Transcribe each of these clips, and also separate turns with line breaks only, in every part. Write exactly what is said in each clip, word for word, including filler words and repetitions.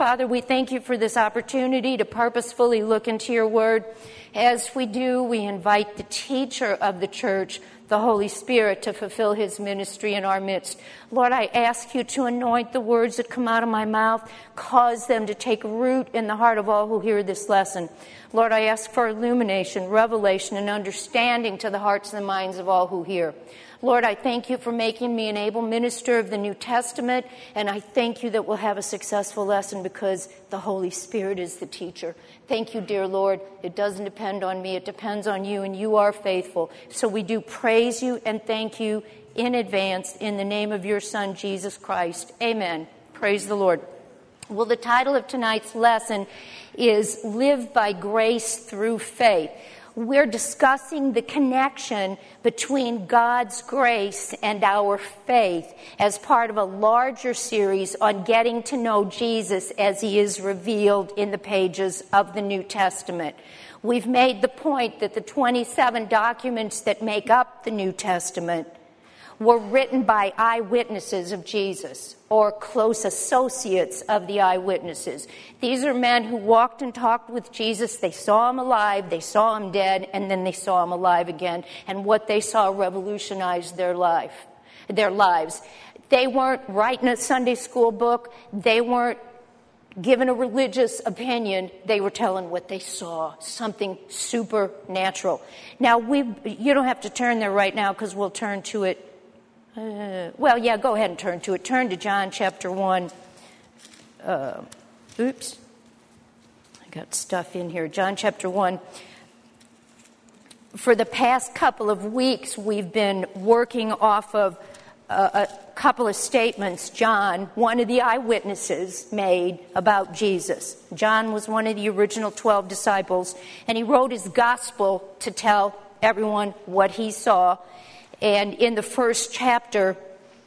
Father, we thank you for this opportunity to purposefully look into your word. As we do, we invite the teacher of the church, the Holy Spirit, to fulfill his ministry in our midst. Lord, I ask you to anoint the words that come out of my mouth, cause them to take root in the heart of all who hear this lesson. Lord, I ask for illumination, revelation, and understanding to the hearts and the minds of all who hear. Lord, I thank you for making me an able minister of the New Testament, and I thank you that we'll have a successful lesson because the Holy Spirit is the teacher. Thank you, dear Lord. It doesn't depend on me. It depends on you, and you are faithful. So we do praise you and thank you in advance in the name of your Son, Jesus Christ. Amen. Praise the Lord. Well, the title of tonight's lesson is Live by Grace Through Faith. We're discussing the connection between God's grace and our faith as part of a larger series on getting to know Jesus as he is revealed in the pages of the New Testament. We've made the point that the twenty-seven documents that make up the New Testament were written by eyewitnesses of Jesus or close associates of the eyewitnesses. These are men who walked and talked with Jesus. They saw him alive, they saw him dead, and then they saw him alive again. And what they saw revolutionized their life, their lives. They weren't writing a Sunday school book. They weren't given a religious opinion. They were telling what they saw, something supernatural. Now, we you don't have to turn there right now because we'll turn to it. Uh, well, yeah, go ahead and turn to it. Turn to John chapter one. Uh, oops. I got stuff in here. John chapter one. For the past couple of weeks, we've been working off of uh, a couple of statements John, one of the eyewitnesses, made about Jesus. John was one of the original twelve disciples, and he wrote his gospel to tell everyone what he saw. And in the first chapter,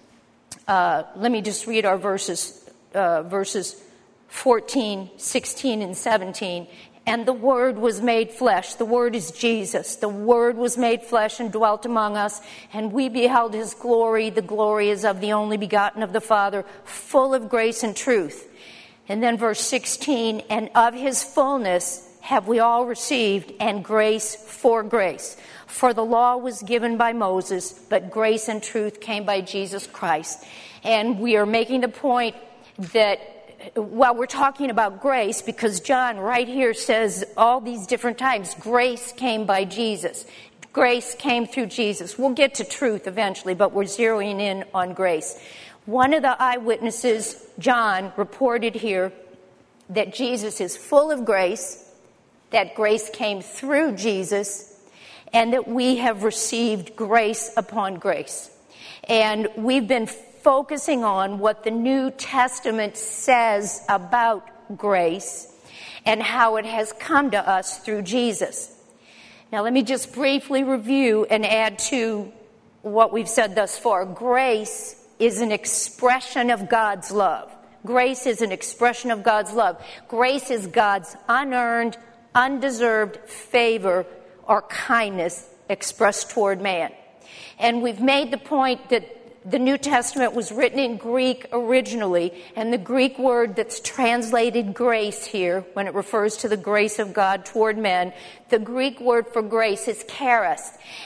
uh, let me just read our verses, uh, verses fourteen, sixteen, and seventeen. And the Word was made flesh. The Word is Jesus. The Word was made flesh and dwelt among us. And we beheld his glory. The glory is of the only begotten of the Father, full of grace and truth. And then verse sixteen, and of his fullness have we all received, and grace for grace. For the law was given by Moses, but grace and truth came by Jesus Christ. And we are making the point that, well, we're talking about grace because John right here says all these different times, grace came by Jesus. Grace came through Jesus. We'll get to truth eventually, but we're zeroing in on grace. One of the eyewitnesses, John, reported here that Jesus is full of grace, that grace came through Jesus, and that we have received grace upon grace. And we've been focusing on what the New Testament says about grace and how it has come to us through Jesus. Now, let me just briefly review and add to what we've said thus far. Grace is an expression of God's love. Grace is an expression of God's love. Grace is God's unearned, undeserved favor or kindness expressed toward man. And we've made the point that the New Testament was written in Greek originally, and the Greek word that's translated grace here, when it refers to the grace of God toward men, the Greek word for grace is charis.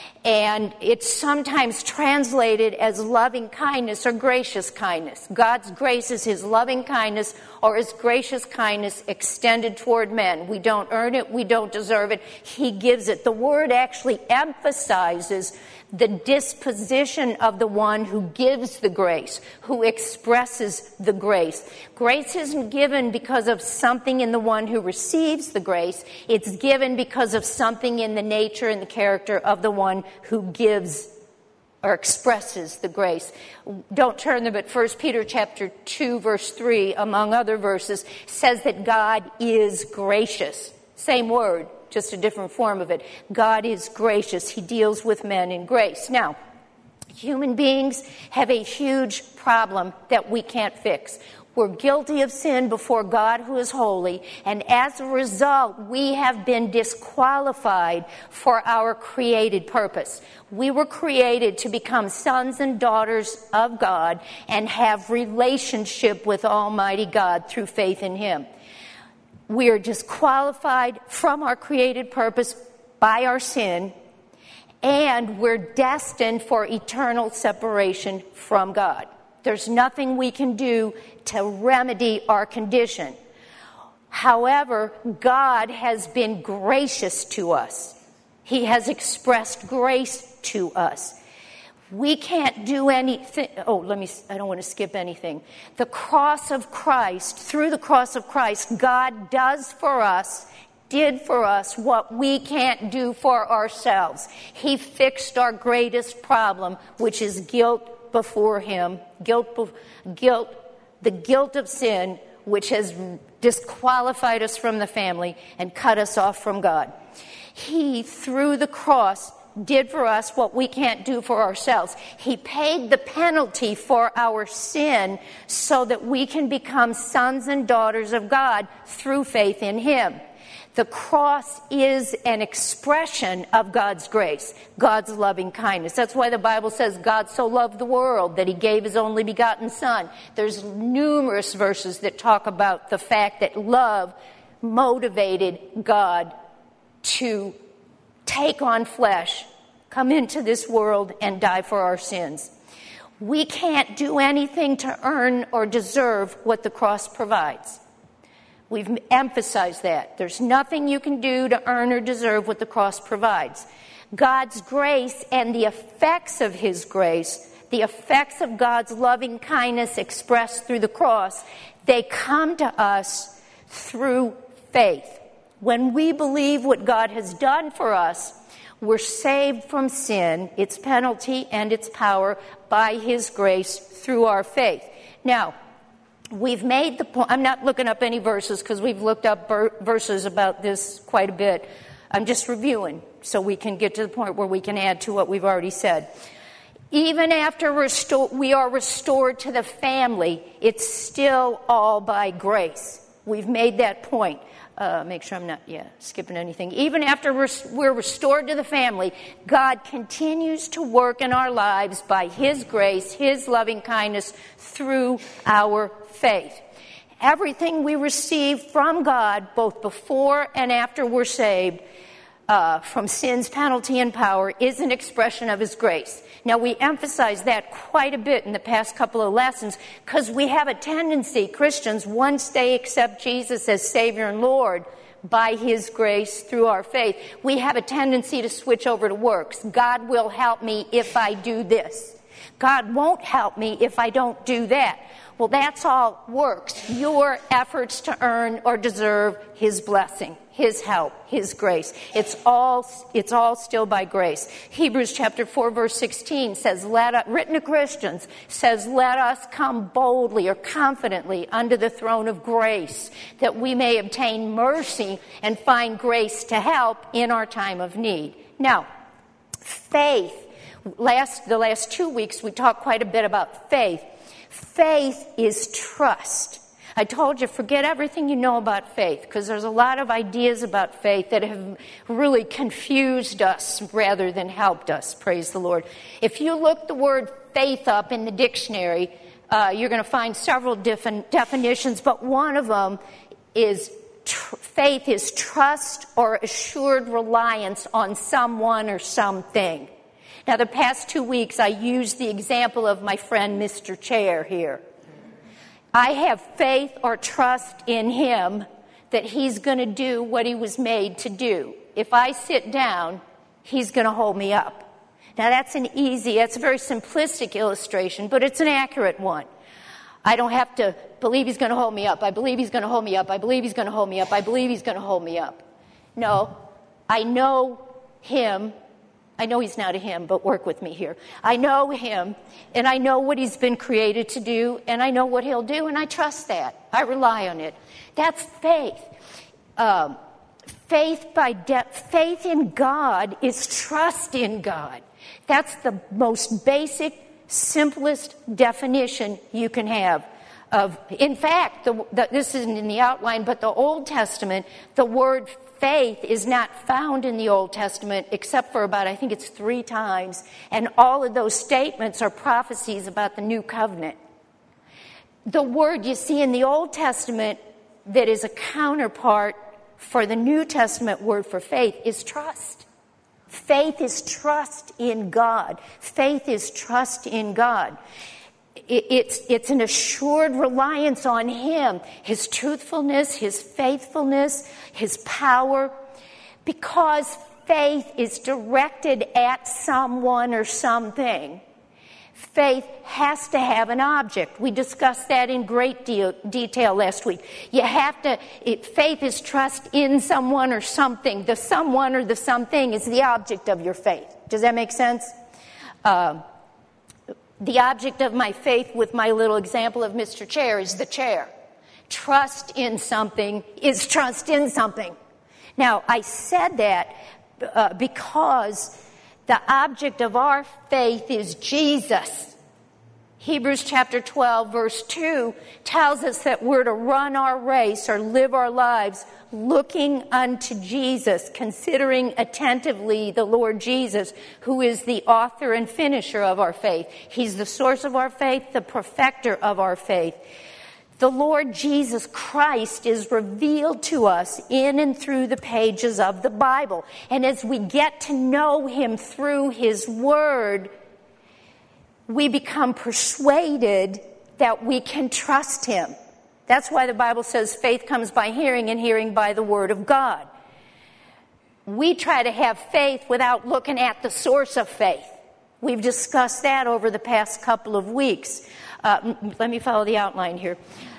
And it's sometimes translated as loving kindness or gracious kindness. God's grace is his loving kindness or his gracious kindness extended toward men. We don't earn it. We don't deserve it. He gives it. The word actually emphasizes the disposition of the one who gives the grace, who expresses the grace. Grace isn't given because of something in the one who receives the grace. It's given because of something in the nature and the character of the one who gives or expresses the grace. Don't turn there, but First Peter chapter two, verse three, among other verses, says that God is gracious. Same word, just a different form of it. God is gracious. He deals with men in grace. Now, human beings have a huge problem that we can't fix. We're guilty of sin before God who is holy, and as a result, we have been disqualified for our created purpose. We were created to become sons and daughters of God and have relationship with Almighty God through faith in Him. We are disqualified from our created purpose by our sin, and we're destined for eternal separation from God. There's nothing we can do to remedy our condition. However, God has been gracious to us. He has expressed grace to us. We can't do anything. Oh, let me, I don't want to skip anything. The cross of Christ, through the cross of Christ, God does for us, did for us what we can't do for ourselves. He fixed our greatest problem, which is guilt before Him, guilt, guilt, the guilt of sin, which has disqualified us from the family and cut us off from God. He, through the cross, did for us what we can't do for ourselves. He paid the penalty for our sin so that we can become sons and daughters of God through faith in Him. The cross is an expression of God's grace, God's loving kindness. That's why the Bible says God so loved the world that He gave His only begotten Son. There's numerous verses that talk about the fact that love motivated God to take on flesh, come into this world, and die for our sins. We can't do anything to earn or deserve what the cross provides. We've emphasized that. There's nothing you can do to earn or deserve what the cross provides. God's grace and the effects of His grace, the effects of God's loving kindness expressed through the cross, they come to us through faith. When we believe what God has done for us, we're saved from sin, its penalty and its power, by His grace through our faith. Now, we've made the point, I'm not looking up any verses because we've looked up ber- verses about this quite a bit. I'm just reviewing so we can get to the point where we can add to what we've already said. Even after restor- we are restored to the family, it's still all by grace. We've made that point. Uh, make sure I'm not, yeah, skipping anything. Even after we're, we're restored to the family, God continues to work in our lives by His grace, His loving kindness through our faith. Everything we receive from God, both before and after we're saved, uh, from sin's penalty and power, is an expression of His grace. Now, we emphasize that quite a bit in the past couple of lessons because we have a tendency, Christians, once they accept Jesus as Savior and Lord by His grace through our faith, we have a tendency to switch over to works. God will help me if I do this. God won't help me if I don't do that. Well, that's all works. Your efforts to earn or deserve His blessing, His help, His grace. It's all, it's all still by grace. Hebrews chapter four, verse sixteen says, let us, written to Christians, says, let us come boldly or confidently under the throne of grace, that we may obtain mercy and find grace to help in our time of need. Now, faith. Last, the last two weeks, we talked quite a bit about faith. Faith is trust. I told you, forget everything you know about faith, because there's a lot of ideas about faith that have really confused us rather than helped us, praise the Lord. If you look the word faith up in the dictionary, uh, you're going to find several different definitions, but one of them is tr- faith is trust or assured reliance on someone or something. Now, the past two weeks, I used the example of my friend Mister Chair here. I have faith or trust in him that he's going to do what he was made to do. If I sit down, he's going to hold me up. Now, that's an easy, that's a very simplistic illustration, but it's an accurate one. I don't have to believe he's going to hold me up. I believe he's going to hold me up. I believe he's going to hold me up. I believe he's going to hold me up. No, I know him. I know he's not a him, but work with me here. I know him, and I know what he's been created to do, and I know what he'll do, and I trust that. I rely on it. That's faith. Um, faith by de- faith in God is trust in God. That's the most basic, simplest definition you can have of, in fact, the, the, this isn't in the outline, but the Old Testament, the word faith is not found in the Old Testament except for about, I think it's three times. And all of those statements are prophecies about the new covenant. The word you see in the Old Testament that is a counterpart for the New Testament word for faith is trust. Faith is trust in God. Faith is trust in God. It's, it's an assured reliance on Him, His truthfulness, His faithfulness, His power, because faith is directed at someone or something. Faith has to have an object. We discussed that in great de- detail last week. You have to, it, faith is trust in someone or something. The someone or the something is the object of your faith. Does that make sense? Uh, the object of my faith, with my little example of Mister Chair, is the chair. Trust in something is trust in something. Now, I said that uh, because the object of our faith is Jesus. Hebrews chapter twelve, verse two tells us that we're to run our race or live our lives looking unto Jesus, considering attentively the Lord Jesus, who is the author and finisher of our faith. He's the source of our faith, the perfecter of our faith. The Lord Jesus Christ is revealed to us in and through the pages of the Bible. And as we get to know Him through His Word, we become persuaded that we can trust Him. That's why the Bible says faith comes by hearing, and hearing by the Word of God. We try to have faith without looking at the source of faith. We've discussed that over the past couple of weeks. Uh, let me follow the outline here.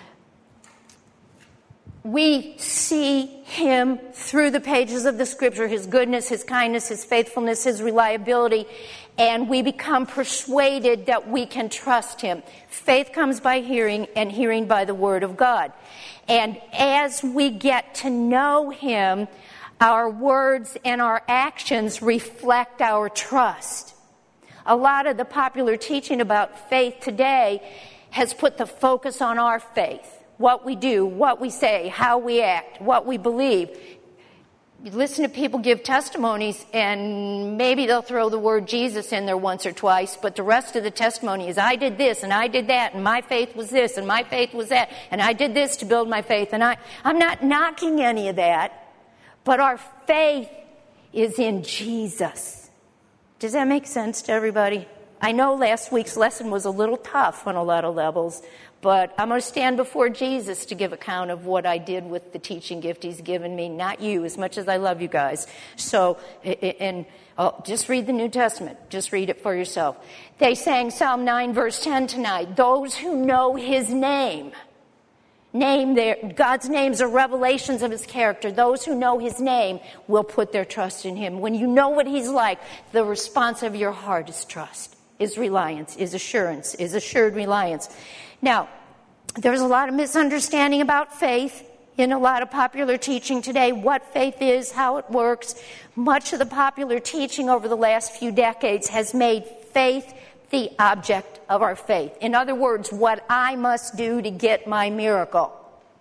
We see Him through the pages of the Scripture, His goodness, His kindness, His faithfulness, His reliability, and we become persuaded that we can trust Him. Faith comes by hearing, and hearing by the Word of God. And as we get to know Him, our words and our actions reflect our trust. A lot of the popular teaching about faith today has put the focus on our faith. What we do, what we say, how we act, what we believe. You listen to people give testimonies, and maybe they'll throw the word Jesus in there once or twice, but the rest of the testimony is, I did this, and I did that, and my faith was this, and my faith was that, and I did this to build my faith. And I, I'm not knocking any of that, but our faith is in Jesus. Does that make sense to everybody? I know last week's lesson was a little tough on a lot of levels, but I'm going to stand before Jesus to give account of what I did with the teaching gift He's given me, not you, as much as I love you guys. So, and oh, just read the New Testament. Just read it for yourself. They sang Psalm nine, verse ten tonight. Those who know His name, name their, God's names are revelations of His character. Those who know His name will put their trust in Him. When you know what He's like, the response of your heart is trust, is reliance, is assurance, is assured reliance. Now, there's a lot of misunderstanding about faith in a lot of popular teaching today, what faith is, how it works. Much of the popular teaching over the last few decades has made faith the object of our faith. In other words, what I must do to get my miracle.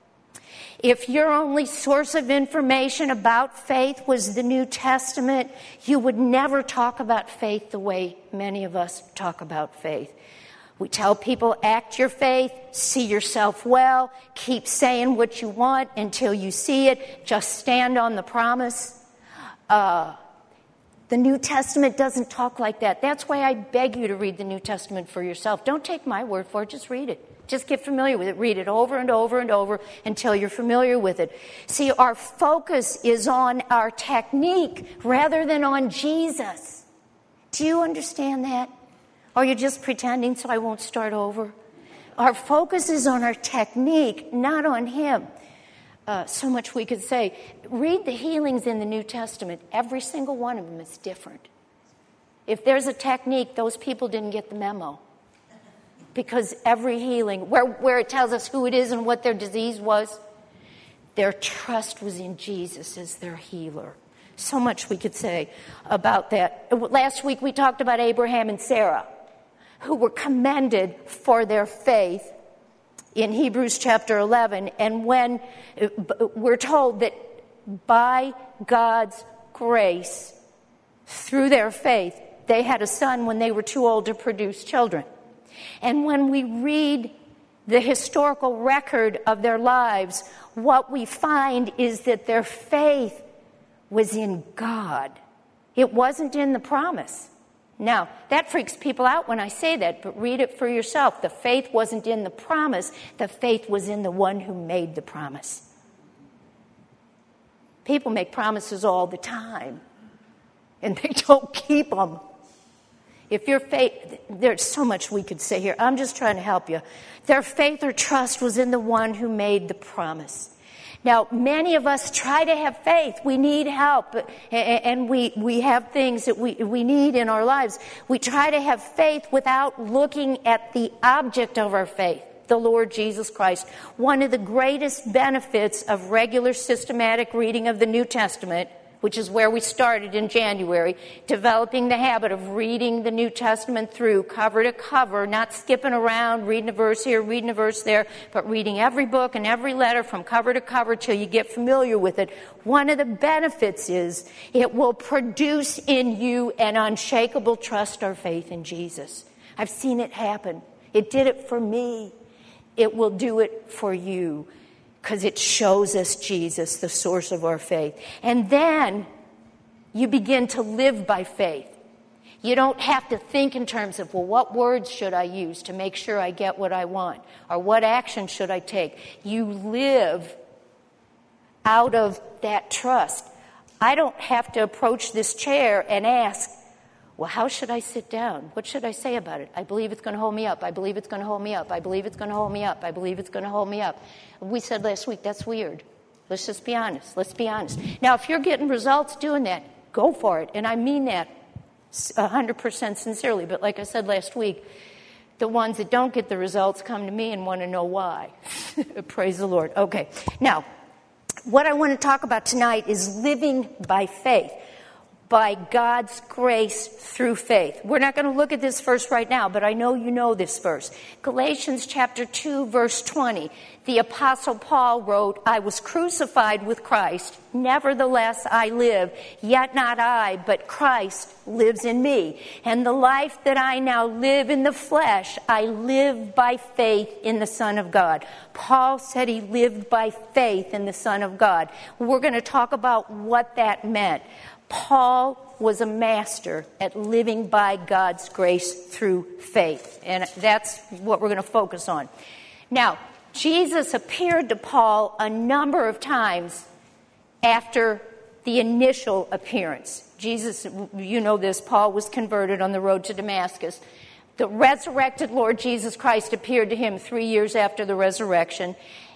If your only source of information about faith was the New Testament, you would never talk about faith the way many of us talk about faith. We tell people, act your faith, see yourself well, keep saying what you want until you see it, just stand on the promise. Uh, the New Testament doesn't talk like that. That's why I beg you to read the New Testament for yourself. Don't take my word for it, just read it. Just get familiar with it. Read it over and over and over until you're familiar with it. See, our focus is on our technique rather than on Jesus. Do you understand that? Or you're just pretending so I won't start over? Our focus is on our technique, not on Him. Uh, so much we could say. Read the healings in the New Testament. Every single one of them is different. If there's a technique, those people didn't get the memo. Because every healing, where, where it tells us who it is and what their disease was, their trust was in Jesus as their healer. So much we could say about that. Last week we talked about Abraham and Sarah, who were commended for their faith in Hebrews chapter eleven. And when we're told that by God's grace, through their faith, they had a son when they were too old to produce children. And when we read the historical record of their lives, what we find is that their faith was in God. It wasn't in the promise. Now, that freaks people out when I say that, but read it for yourself. The faith wasn't in the promise. The faith was in the one who made the promise. People make promises all the time, and they don't keep them. If your faith, there's so much we could say here. I'm just trying to help you. Their faith or trust was in the one who made the promise. Now, many of us try to have faith. We need help, and we, we have things that we, we need in our lives. We try to have faith without looking at the object of our faith, the Lord Jesus Christ. One of the greatest benefits of regular systematic reading of the New Testament, which is where we started in January, developing the habit of reading the New Testament through cover to cover, not skipping around, reading a verse here, reading a verse there, but reading every book and every letter from cover to cover till you get familiar with it. One of the benefits is it will produce in you an unshakable trust or faith in Jesus. I've seen it happen. It did it for me. It will do it for you, because it shows us Jesus, the source of our faith. And then you begin to live by faith. You don't have to think in terms of, well, what words should I use to make sure I get what I want? Or what action should I take? You live out of that trust. I don't have to approach this chair and ask, well, how should I sit down? What should I say about it? I believe it's going to hold me up. I believe it's going to hold me up. I believe it's going to hold me up. I believe it's going to hold me up. We said last week, that's weird. Let's just be honest. Let's be honest. Now, if you're getting results doing that, go for it. And I mean that one hundred percent sincerely. But like I said last week, the ones that don't get the results come to me and want to know why. Praise the Lord. Okay. Now, what I want to talk about tonight is living by faith. By God's grace through faith. We're not going to look at this verse right now, but I know you know this verse. Galatians chapter two, verse twenty. The Apostle Paul wrote, I was crucified with Christ. Nevertheless, I live. Yet not I, but Christ lives in me. And the life that I now live in the flesh, I live by faith in the Son of God. Paul said he lived by faith in the Son of God. We're going to talk about what that meant. Paul was a master at living by God's grace through faith. And that's what we're going to focus on. Now, Jesus appeared to Paul a number of times after the initial appearance. Jesus, you know this, Paul was converted on the road to Damascus. The resurrected Lord Jesus Christ appeared to him three years after the resurrection.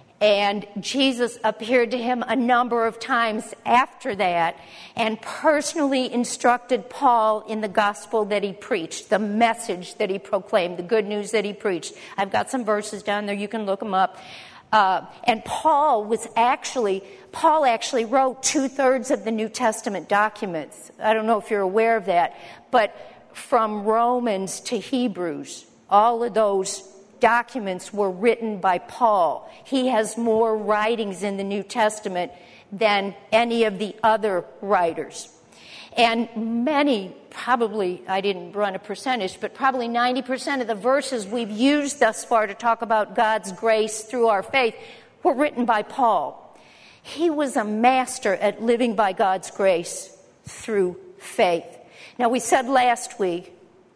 And Jesus appeared to him a number of times after that and personally instructed Paul in the gospel that he preached, the message that he proclaimed, the good news that he preached. I've got some verses down there. You can look them up. Uh, and Paul was actually, Paul actually wrote two-thirds of the New Testament documents. I don't know if you're aware of that. But from Romans to Hebrews, all of those documents were written by Paul. He has more writings in the New Testament than any of the other writers. And many, probably, I didn't run a percentage, but probably ninety percent of the verses we've used thus far to talk about God's grace through our faith were written by Paul. He was a master at living by God's grace through faith. Now, we said last week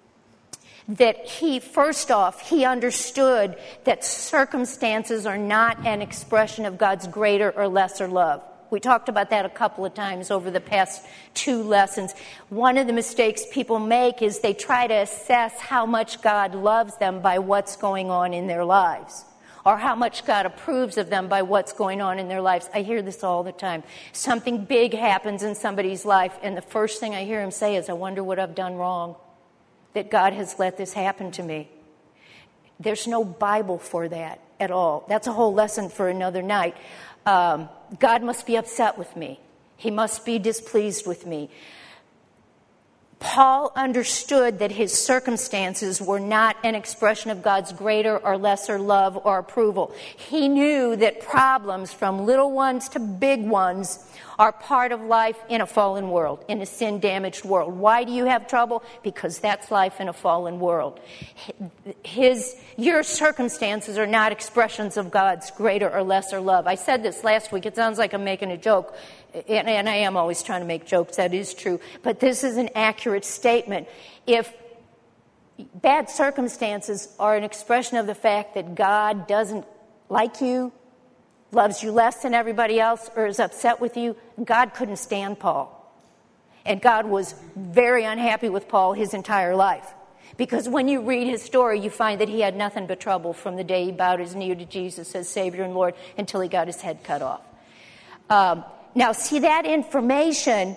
that he, first off, he understood that circumstances are not an expression of God's greater or lesser love. We talked about that a couple of times over the past two lessons. One of the mistakes people make is they try to assess how much God loves them by what's going on in their lives, or how much God approves of them by what's going on in their lives. I hear this all the time. Something big happens in somebody's life, and the first thing I hear him say is, I wonder what I've done wrong, that God has let this happen to me. There's no Bible for that at all. That's a whole lesson for another night. Um, God must be upset with me. He must be displeased with me. Paul understood that his circumstances were not an expression of God's greater or lesser love or approval. He knew that problems, from little ones to big ones, are part of life in a fallen world, in a sin-damaged world. Why do you have trouble? Because that's life in a fallen world. His, your circumstances are not expressions of God's greater or lesser love. I said this last week. It sounds like I'm making a joke, and, and I am always trying to make jokes. That is true. But this is an accurate statement. If bad circumstances are an expression of the fact that God doesn't like you, loves you less than everybody else, or is upset with you, God couldn't stand Paul. And God was very unhappy with Paul his entire life. Because when you read his story, you find that he had nothing but trouble from the day he bowed his knee to Jesus as Savior and Lord until he got his head cut off. Um, now, see, that information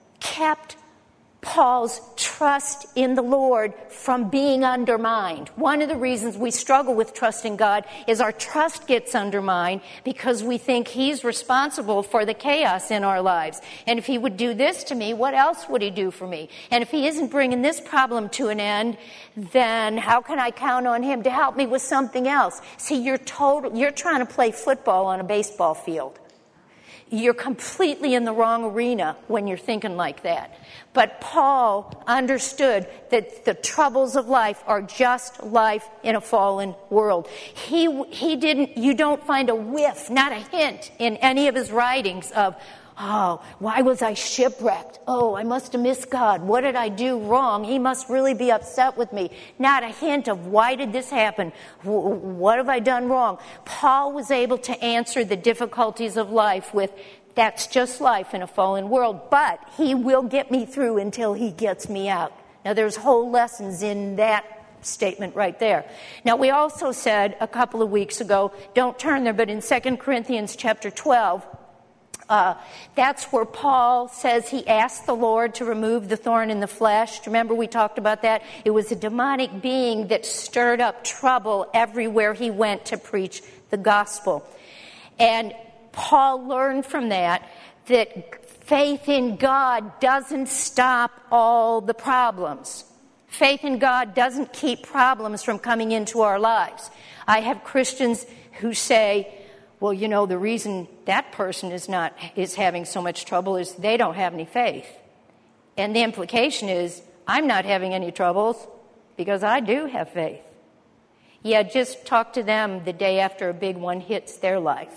kept Paul's trust in the Lord from being undermined. One of the reasons we struggle with trusting God is our trust gets undermined because we think he's responsible for the chaos in our lives. And if he would do this to me, what else would he do for me? And if he isn't bringing this problem to an end, then how can I count on him to help me with something else? See, you're total, you're trying to play football on a baseball field. You're completely in the wrong arena when you're thinking like that. But Paul understood that the troubles of life are just life in a fallen world. He, he didn't, you don't find a whiff, not a hint in any of his writings of, oh, why was I shipwrecked? Oh, I must have missed God. What did I do wrong? He must really be upset with me. Not a hint of why did this happen? What have I done wrong? Paul was able to answer the difficulties of life with, that's just life in a fallen world, but he will get me through until he gets me out. Now, there's whole lessons in that statement right there. Now, we also said a couple of weeks ago, don't turn there, but in Second Corinthians chapter twelve, Uh, that's where Paul says he asked the Lord to remove the thorn in the flesh. Remember we talked about that? It was a demonic being that stirred up trouble everywhere he went to preach the gospel. And Paul learned from that that faith in God doesn't stop all the problems. Faith in God doesn't keep problems from coming into our lives. I have Christians who say, well, you know, the reason that person is not is having so much trouble is they don't have any faith. And the implication is, I'm not having any troubles because I do have faith. Yeah, just talk to them the day after a big one hits their life.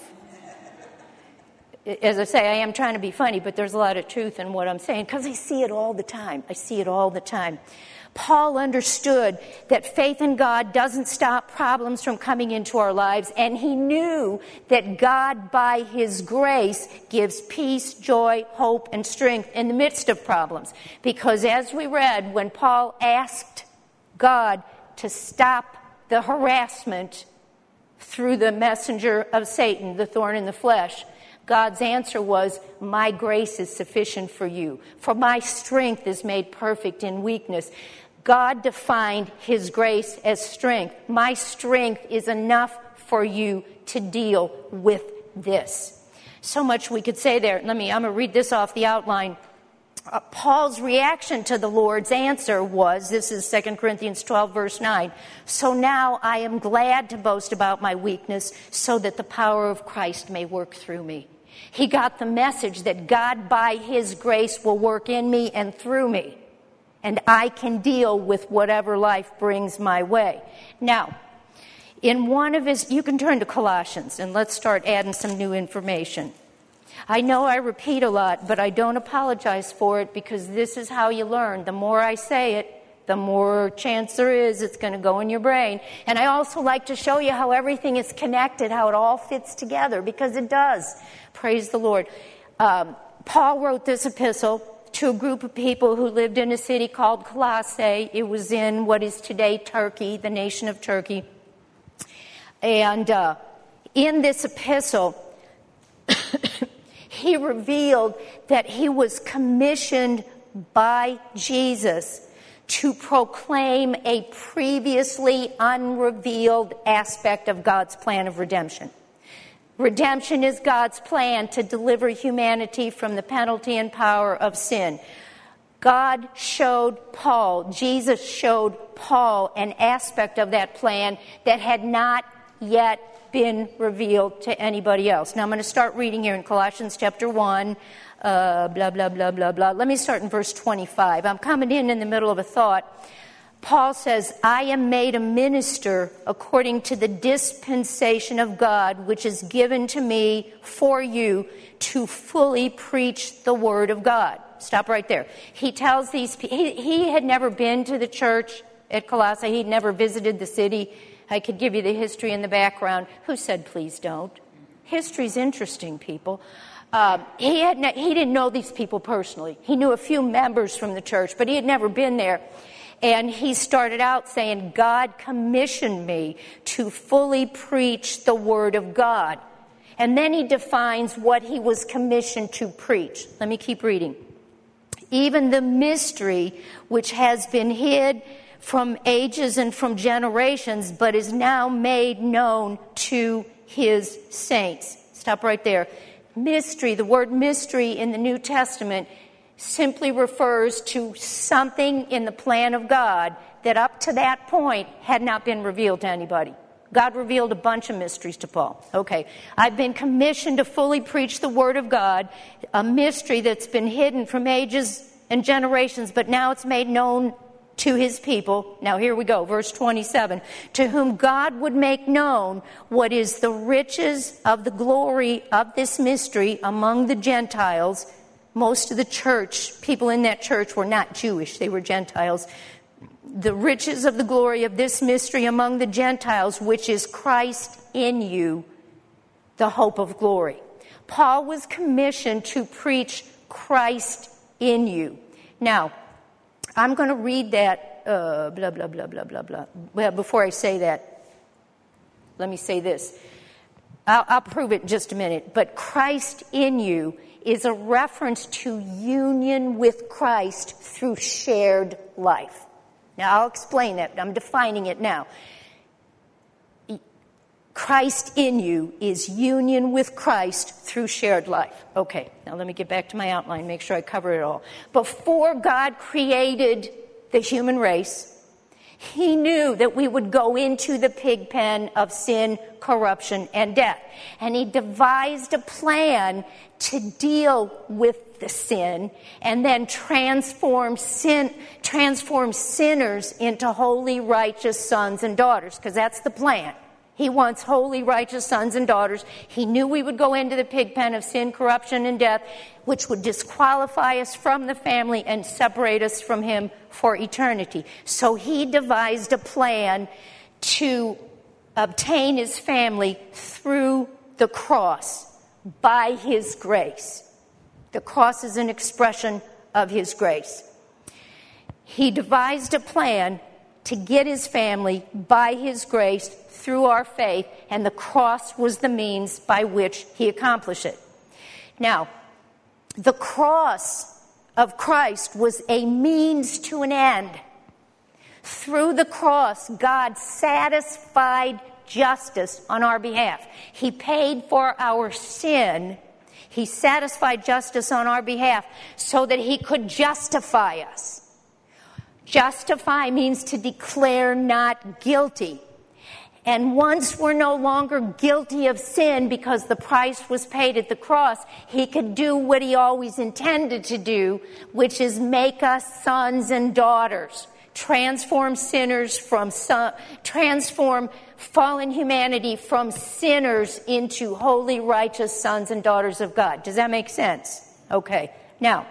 As I say, I am trying to be funny, but there's a lot of truth in what I'm saying because I see it all the time. I see it all the time. Paul understood that faith in God doesn't stop problems from coming into our lives, and he knew that God, by his grace, gives peace, joy, hope, and strength in the midst of problems. Because as we read, when Paul asked God to stop the harassment through the messenger of Satan, the thorn in the flesh, God's answer was, my grace is sufficient for you, for my strength is made perfect in weakness. God defined his grace as strength. My strength is enough for you to deal with this. So much we could say there. Let me, I'm going to read this off the outline. Uh, Paul's reaction to the Lord's answer was, this is Second Corinthians twelve, verse nine, so now I am glad to boast about my weakness so that the power of Christ may work through me. He got the message that God, by his grace, will work in me and through me. And I can deal with whatever life brings my way. Now, in one of his, you can turn to Colossians, and let's start adding some new information. I know I repeat a lot, but I don't apologize for it because this is how you learn. The more I say it, the more chance there is it's going to go in your brain. And I also like to show you how everything is connected, how it all fits together, because it does. Praise the Lord. Um, Paul wrote this epistle to a group of people who lived in a city called Colossae. It was in what is today Turkey, the nation of Turkey. And uh, in this epistle, he revealed that he was commissioned by Jesus to proclaim a previously unrevealed aspect of God's plan of redemption. Redemption is God's plan to deliver humanity from the penalty and power of sin. God showed Paul, Jesus showed Paul an aspect of that plan that had not yet been revealed to anybody else. Now I'm going to start reading here in Colossians chapter one, uh, blah, blah, blah, blah, blah. Let me start in verse twenty-five. I'm coming in in the middle of a thought. Paul says, I am made a minister according to the dispensation of God, which is given to me for you to fully preach the word of God. Stop right there. He tells these people, he, he had never been to the church at Colossae. He'd never visited the city. I could give you the history in the background. Who said, please don't? History's interesting, people. Uh, he, had ne- he didn't know these people personally. He knew a few members from the church, but he had never been there. And he started out saying, God commissioned me to fully preach the word of God. And then he defines what he was commissioned to preach. Let me keep reading. Even the mystery which has been hid from ages and from generations, but is now made known to his saints. Stop right there. Mystery, the word mystery in the New Testament simply refers to something in the plan of God that up to that point had not been revealed to anybody. God revealed a bunch of mysteries to Paul. Okay, I've been commissioned to fully preach the word of God, a mystery that's been hidden from ages and generations, but now it's made known to his people. Now here we go, verse twenty-seven. To whom God would make known what is the riches of the glory of this mystery among the Gentiles. Most of the church, people in that church were not Jewish, they were Gentiles. The riches of the glory of this mystery among the Gentiles, which is Christ in you, the hope of glory. Paul was commissioned to preach Christ in you. Now, I'm going to read that, uh, blah, blah, blah, blah, blah, blah. Well, before I say that, let me say this. I'll, I'll prove it in just a minute. But Christ in you is a reference to union with Christ through shared life. Now, I'll explain that. I'm defining it now. Christ in you is union with Christ through shared life. Okay, now let me get back to my outline, make sure I cover it all. Before God created the human race, he knew that we would go into the pig pen of sin, corruption, and death. And he devised a plan to deal with the sin and then transform sin, transform sinners into holy, righteous sons and daughters, because that's the plan. He wants holy, righteous sons and daughters. He knew we would go into the pig pen of sin, corruption, and death, which would disqualify us from the family and separate us from him for eternity. So he devised a plan to obtain his family through the cross by his grace. The cross is an expression of his grace. He devised a plan to get his family by his grace through our faith, and the cross was the means by which he accomplished it. Now, the cross of Christ was a means to an end. Through the cross, God satisfied justice on our behalf. He paid for our sin. He satisfied justice on our behalf so that he could justify us. Justify means to declare not guilty. And once we're no longer guilty of sin because the price was paid at the cross, he could do what he always intended to do, which is make us sons and daughters. Transform sinners from son, transform fallen humanity from sinners into holy, righteous sons and daughters of God. Does that make sense? Okay. Now,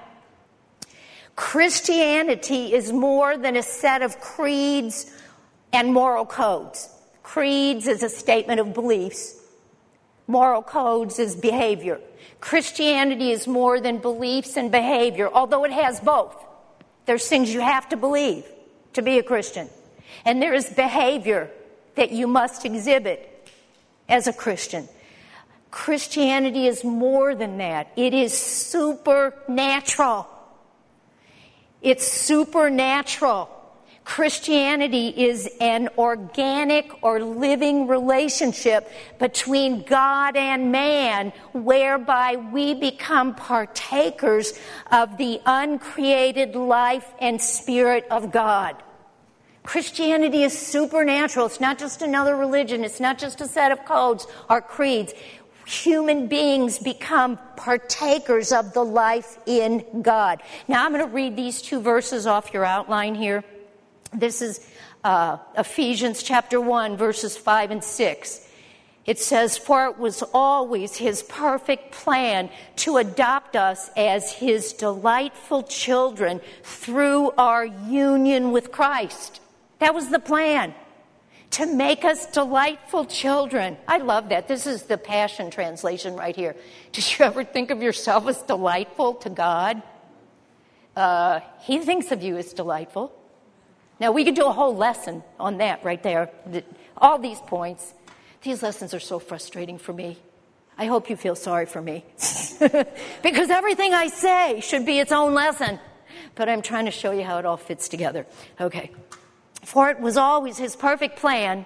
Christianity is more than a set of creeds and moral codes. Creeds is a statement of beliefs. Moral codes is behavior. Christianity is more than beliefs and behavior, although it has both. There's things you have to believe to be a Christian. And there is behavior that you must exhibit as a Christian. Christianity is more than that. It is supernatural. It's supernatural. Christianity is an organic or living relationship between God and man, whereby we become partakers of the uncreated life and spirit of God. Christianity is supernatural. It's not just another religion. It's not just a set of codes or creeds. Human beings become partakers of the life in God. Now I'm going to read these two verses off your outline here. This is uh, Ephesians chapter one, verses five and six. It says, "For it was always his perfect plan to adopt us as his delightful children through our union with Christ." That was the plan, to make us delightful children. I love that. This is the Passion Translation right here. Did you ever think of yourself as delightful to God? Uh, he thinks of you as delightful. Now, we could do a whole lesson on that right there. All these points. These lessons are so frustrating for me. I hope you feel sorry for me. Because everything I say should be its own lesson. But I'm trying to show you how it all fits together. Okay. "For it was always his perfect plan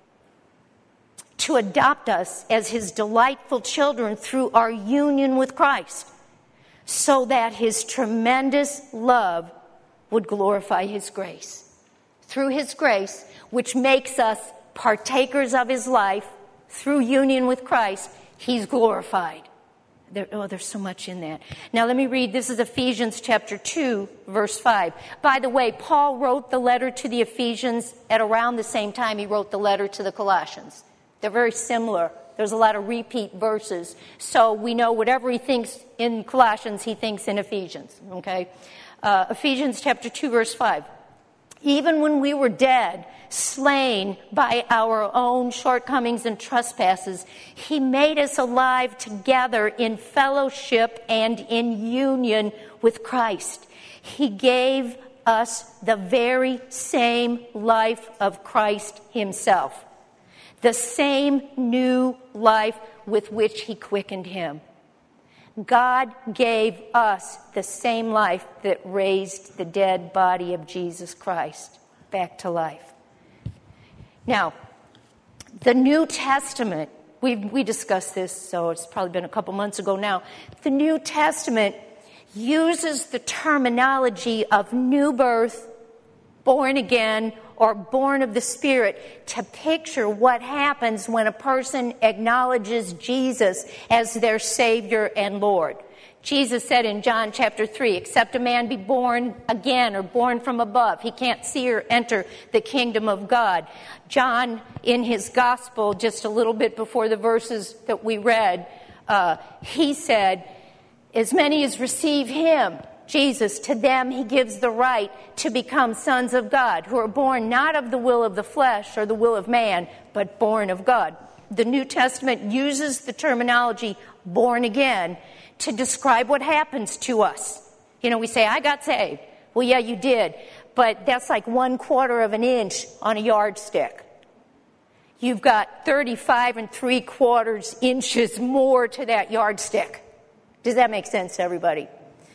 to adopt us as his delightful children through our union with Christ, so that his tremendous love would glorify his grace." Through his grace, which makes us partakers of his life, through union with Christ, he's glorified. There, oh, there's so much in that. Now let me read. This is Ephesians chapter two, verse five. By the way, Paul wrote the letter to the Ephesians at around the same time he wrote the letter to the Colossians. They're very similar. There's a lot of repeat verses. So we know whatever he thinks in Colossians, he thinks in Ephesians. Okay? Uh, Ephesians chapter two, verse five. "Even when we were dead, slain by our own shortcomings and trespasses, he made us alive together in fellowship and in union with Christ. He gave us the very same life of Christ himself, the same new life with which he quickened him." God gave us the same life that raised the dead body of Jesus Christ back to life. Now, the New Testament, we we discussed this, so it's probably been a couple months ago now. The New Testament uses the terminology of new birth, born again, or born of the Spirit to picture what happens when a person acknowledges Jesus as their Savior and Lord. Jesus said in John chapter three, "Except a man be born again or born from above, he can't see or enter the kingdom of God." John, in his gospel, just a little bit before the verses that we read, uh, he said, "As many as receive him," Jesus, "to them he gives the right to become sons of God, who are born not of the will of the flesh or the will of man, but born of God." The New Testament uses the terminology born again to describe what happens to us. You know, we say, "I got saved." Well, yeah, you did, but that's like one quarter of an inch on a yardstick. You've got thirty-five and three quarters inches more to that yardstick. Does that make sense to everybody?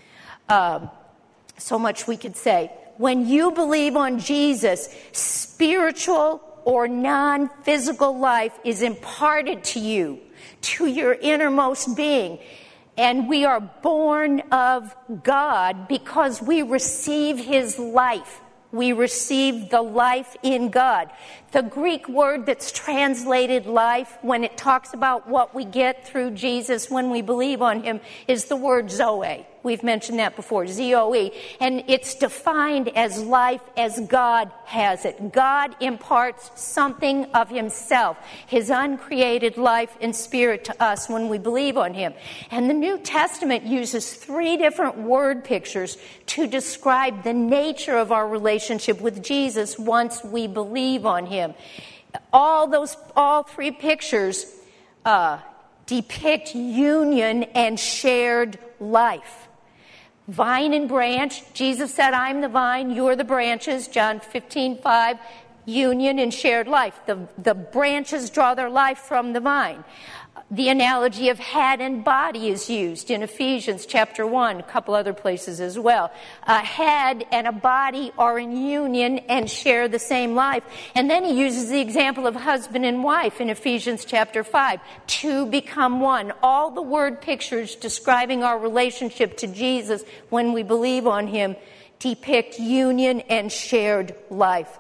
Um, so much we could say. When you believe on Jesus, spiritual or non-physical life is imparted to you, to your innermost being. And we are born of God because we receive his life. We receive the life in God. The Greek word that's translated life, when it talks about what we get through Jesus when we believe on him, is the word Zoe. We've mentioned that before, Z O E. And it's defined as life as God has it. God imparts something of himself, his uncreated life and spirit to us when we believe on him. And the New Testament uses three different word pictures to describe the nature of our relationship with Jesus once we believe on him. All those, all three pictures uh, depict union and shared life. Vine and branch. Jesus said, "I'm the vine, you're the branches." John fifteen five. Union and shared life. The, the branches draw their life from the vine. The analogy of head and body is used in Ephesians chapter one, a couple other places as well. A head and a body are in union and share the same life. And then he uses the example of husband and wife in Ephesians chapter five. Two become one. All the word pictures describing our relationship to Jesus when we believe on him depict union and shared life.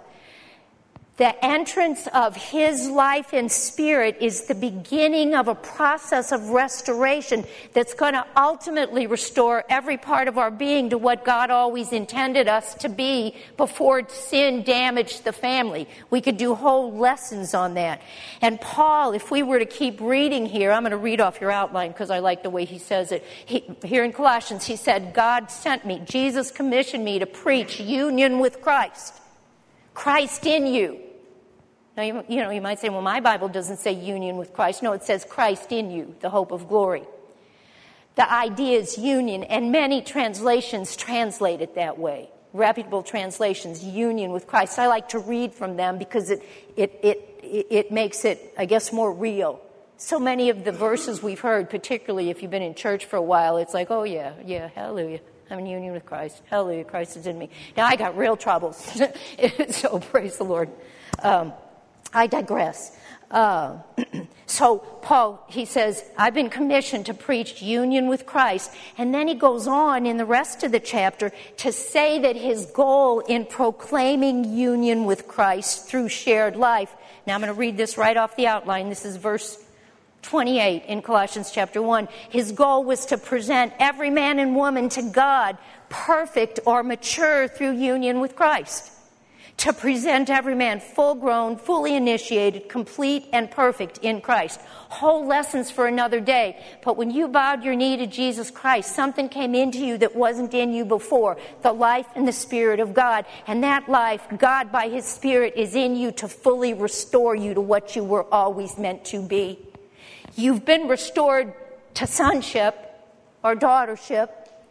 The entrance of his life and spirit is the beginning of a process of restoration that's going to ultimately restore every part of our being to what God always intended us to be before sin damaged the family. We could do whole lessons on that. And Paul, if we were to keep reading here, I'm going to read off your outline because I like the way he says it. He, here in Colossians, he said, God sent me, Jesus commissioned me to preach union with Christ. Christ in you. Now, you, you know, you might say, well, my Bible doesn't say union with Christ. No, it says Christ in you, the hope of glory. The idea is union, and many translations translate it that way. Reputable translations, union with Christ. I like to read from them because it, it, it, it makes it, I guess, more real. So many of the verses we've heard, particularly if you've been in church for a while, it's like, oh, yeah, yeah, hallelujah. I'm in union with Christ. Hallelujah, Christ is in me. Now, I got real troubles, so praise the Lord. Um, I digress. Uh, so Paul, he says, I've been commissioned to preach union with Christ. And then he goes on in the rest of the chapter to say that his goal in proclaiming union with Christ through shared life. Now I'm going to read this right off the outline. This is verse twenty-eight in Colossians chapter one. His goal was to present every man and woman to God perfect or mature through union with Christ. To present every man full grown, fully initiated, complete and perfect in Christ. Whole lessons for another day. But when you bowed your knee to Jesus Christ, something came into you that wasn't in you before. The life and the Spirit of God. And that life, God by His Spirit, is in you to fully restore you to what you were always meant to be. You've been restored to sonship or daughtership,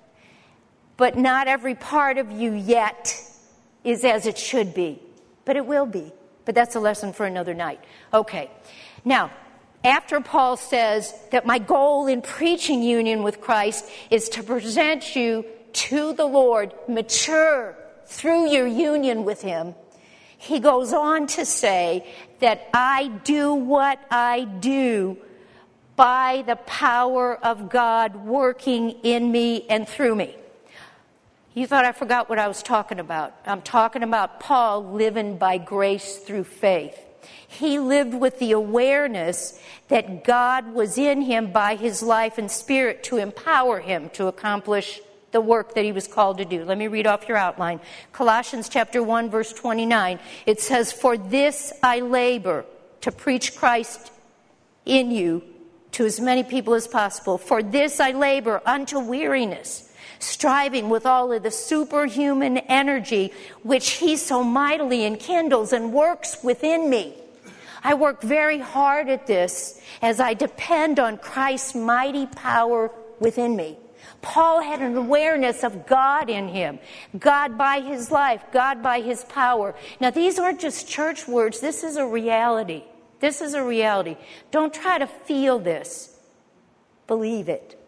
but not every part of you yet is as it should be. But it will be. But that's a lesson for another night. Okay. Now, after Paul says that my goal in preaching union with Christ is to present you to the Lord, mature through your union with Him, he goes on to say that I do what I do by the power of God working in me and through me. You thought I forgot what I was talking about. I'm talking about Paul living by grace through faith. He lived with the awareness that God was in him by His life and Spirit to empower him to accomplish the work that he was called to do. Let me read off your outline. Colossians chapter one, verse twenty-nine. It says, for this I labor, to preach Christ in you to as many people as possible. For this I labor unto weariness, striving with all of the superhuman energy which He so mightily enkindles and works within me. I work very hard at this as I depend on Christ's mighty power within me. Paul had an awareness of God in him, God by His life, God by His power. Now, these aren't just church words. This is a reality. This is a reality. Don't try to feel this. Believe it.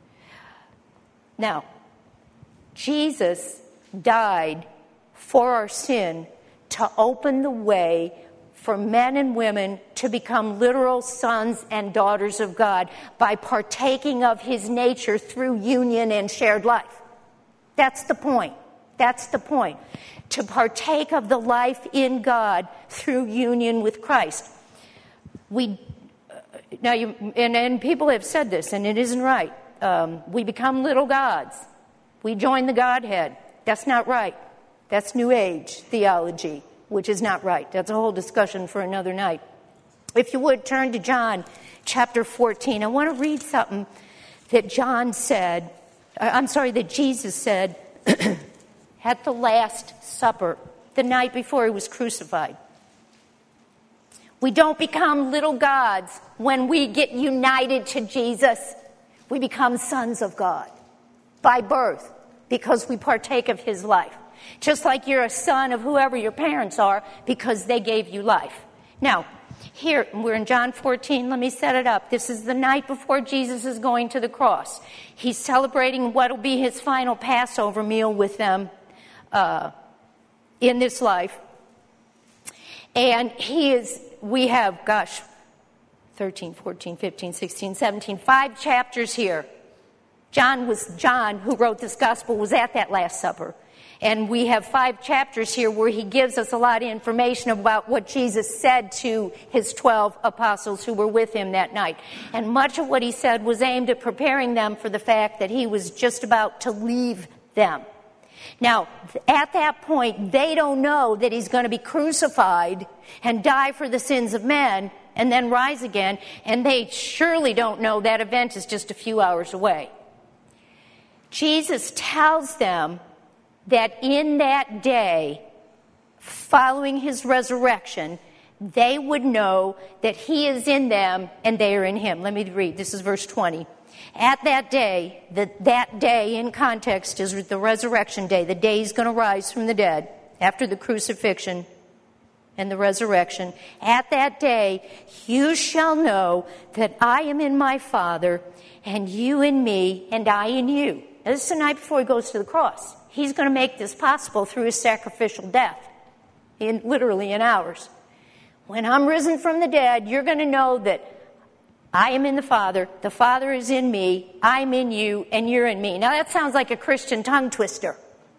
Now, Jesus died for our sin to open the way for men and women to become literal sons and daughters of God by partaking of His nature through union and shared life. That's the point. That's the point. To partake of the life in God through union with Christ. We now, you, and, and people have said this, and it isn't right. Um, we become little gods. We join the Godhead. That's not right. That's New Age theology, which is not right. That's a whole discussion for another night. If you would, turn to John chapter fourteen. I want to read something that John said, I'm sorry, that Jesus said at the Last Supper, the night before He was crucified. We don't become little gods when we get united to Jesus. We become sons of God by birth, because we partake of His life. Just like you're a son of whoever your parents are because they gave you life. Now, Here, we're in John fourteen. Let me set it up. This is the night before Jesus is going to the cross. He's celebrating what will be his final Passover meal with them uh, in this life. And he is, we have, gosh, thirteen, fourteen, fifteen, sixteen, seventeen, five chapters here. John was, John, who wrote this gospel, was at that Last Supper. And we have five chapters here where he gives us a lot of information about what Jesus said to his twelve apostles who were with him that night. And much of what he said was aimed at preparing them for the fact that he was just about to leave them. Now, at that point, they don't know that he's going to be crucified and die for the sins of men and then rise again. And they surely don't know that event is just a few hours away. Jesus tells them that in that day, following his resurrection, they would know that he is in them and they are in him. Let me read. This is verse twenty. At that day, the, that day in context is the resurrection day. The day he's going to rise from the dead after the crucifixion and the resurrection. At that day, you shall know that I am in my Father, and you in me, and I in you. Now, this is the night before he goes to the cross. He's going to make this possible through his sacrificial death, in literally in hours. When I'm risen from the dead, you're going to know that I am in the Father, the Father is in me, I'm in you, and you're in me. Now that sounds like a Christian tongue twister.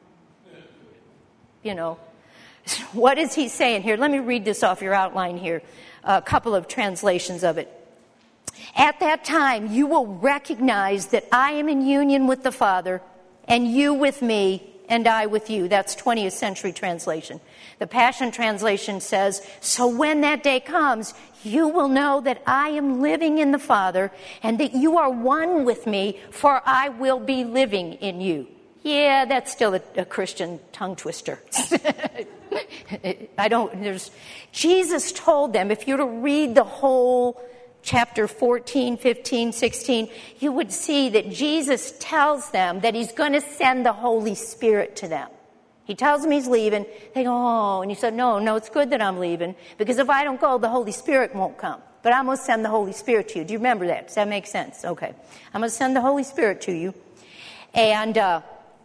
You know, what is he saying here? Let me read this off your outline here, a couple of translations of it. At that time, you will recognize that I am in union with the Father, and you with me, and I with you. That's twentieth century translation. The Passion Translation says, so when that day comes, you will know that I am living in the Father, and that you are one with me, for I will be living in you. Yeah, that's still a, a Christian tongue twister. I don't, there's, Jesus told them, if you were to read the whole chapter fourteen, fifteen, sixteen, you would see that Jesus tells them that he's going to send the Holy Spirit to them. He tells them he's leaving. They go, oh, and he said, no, no, it's good that I'm leaving, because if I don't go, the Holy Spirit won't come. But I'm going to send the Holy Spirit to you. Do you remember that? Does that make sense? Okay. I'm going to send the Holy Spirit to you. And uh,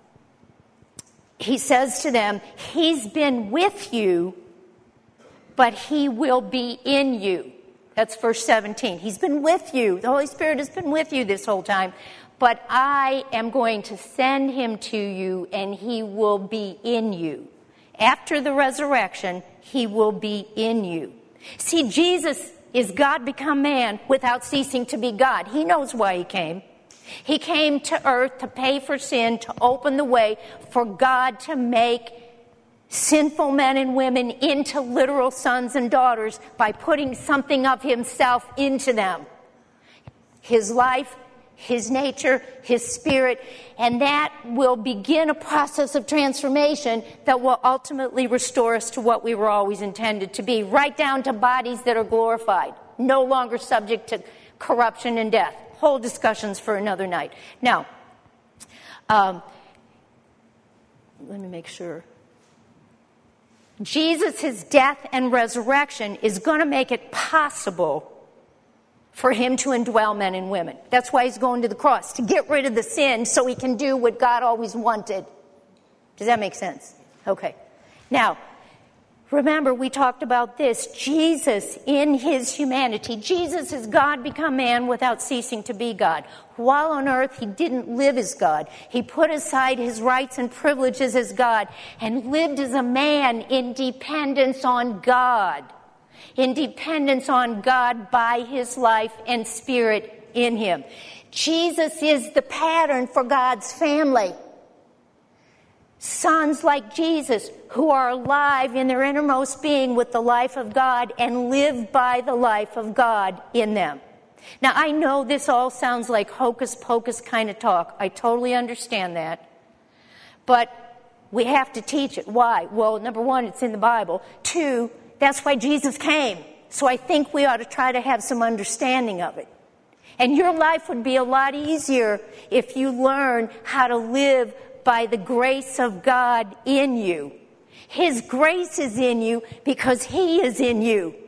he says to them, he's been with you, but he will be in you. That's verse seventeen. He's been with you. The Holy Spirit has been with you this whole time. But I am going to send him to you, and he will be in you. After the resurrection, he will be in you. See, Jesus is God become man without ceasing to be God. He knows why he came. He came to earth to pay for sin, to open the way for God to make sinful men and women into literal sons and daughters by putting something of himself into them. His life, his nature, his spirit, and that will begin a process of transformation that will ultimately restore us to what we were always intended to be, right down to bodies that are glorified, no longer subject to corruption and death. Whole discussions for another night. Now, um, let me make sure. Jesus' death and resurrection is going to make it possible for him to indwell men and women. That's why he's going to the cross, to get rid of the sin so he can do what God always wanted. Does that make sense? Okay. Now, remember, we talked about this. Jesus, in his humanity, Jesus is God become man without ceasing to be God. While on earth, he didn't live as God. He put aside his rights and privileges as God and lived as a man in dependence on God. In dependence on God by his life and spirit in him. Jesus is the pattern for God's family. Sons like Jesus who are alive in their innermost being with the life of God and live by the life of God in them. Now, I know this all sounds like hocus pocus kind of talk. I totally understand that. But we have to teach it. Why? Well, number one, it's in the Bible. Two, that's why Jesus came. So I think we ought to try to have some understanding of it. And your life would be a lot easier if you learn how to live by the grace of God in you. His grace is in you because he is in you.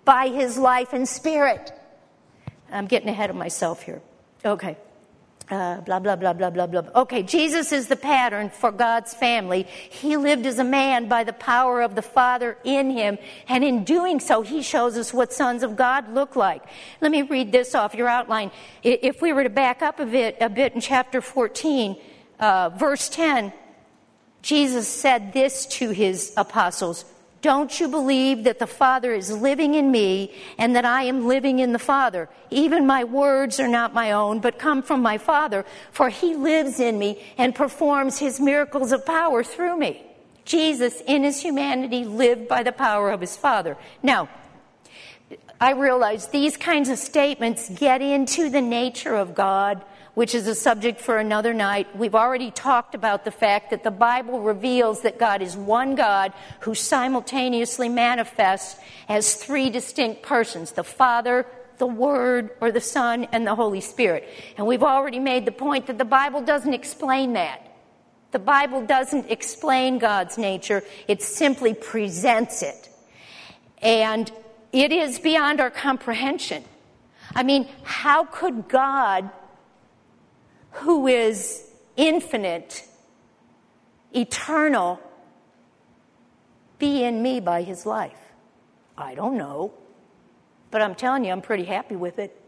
by his life and spirit. I'm getting ahead of myself here. Okay. Uh, blah, blah, blah, blah, blah, blah. Okay, Jesus is the pattern for God's family. He lived as a man by the power of the Father in him, and in doing so, he shows us what sons of God look like. Let me read this off your outline. If we were to back up a bit, a bit in chapter fourteen, uh, verse ten, Jesus said this to his apostles, "Don't you believe that the Father is living in me and that I am living in the Father? Even my words are not my own, but come from my Father, for he lives in me and performs his miracles of power through me." Jesus, in his humanity, lived by the power of his Father. Now, I realize these kinds of statements get into the nature of God, which is a subject for another night. We've already talked about the fact that the Bible reveals that God is one God who simultaneously manifests as three distinct persons: the Father, the Word, or the Son, and the Holy Spirit. And we've already made the point that the Bible doesn't explain that. The Bible doesn't explain God's nature. It simply presents it. And it is beyond our comprehension. I mean, how could God, who is infinite, eternal, be in me by his life? I don't know. But I'm telling you, I'm pretty happy with it.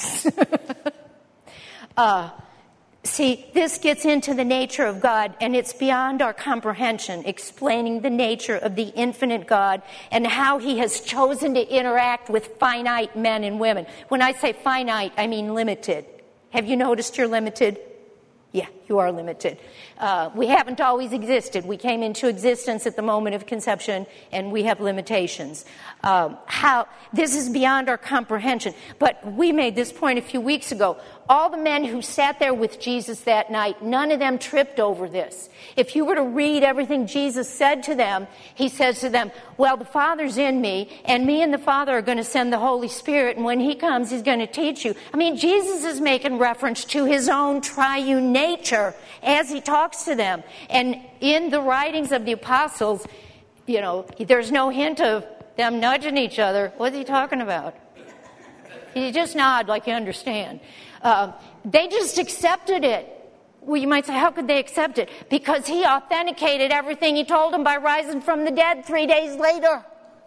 uh, see, this gets into the nature of God, and it's beyond our comprehension, explaining the nature of the infinite God and how he has chosen to interact with finite men and women. When I say finite, I mean limited. Have you noticed you're limited? Yeah, you are limited. Uh, we haven't always existed. We came into existence at the moment of conception, and we have limitations. Um, how this is beyond our comprehension. But we made this point a few weeks ago. All the men who sat there with Jesus that night, none of them tripped over this. If you were to read everything Jesus said to them, he says to them, well, the Father's in me, and me and the Father are going to send the Holy Spirit, and when he comes, he's going to teach you. I mean, Jesus is making reference to his own triune nature as he talks to them. And in the writings of the apostles, you know, there's no hint of them nudging each other. What's he talking about? You just nod like you understand. Uh, they just accepted it. Well, you might say, how could they accept it? Because he authenticated everything he told them by rising from the dead three days later.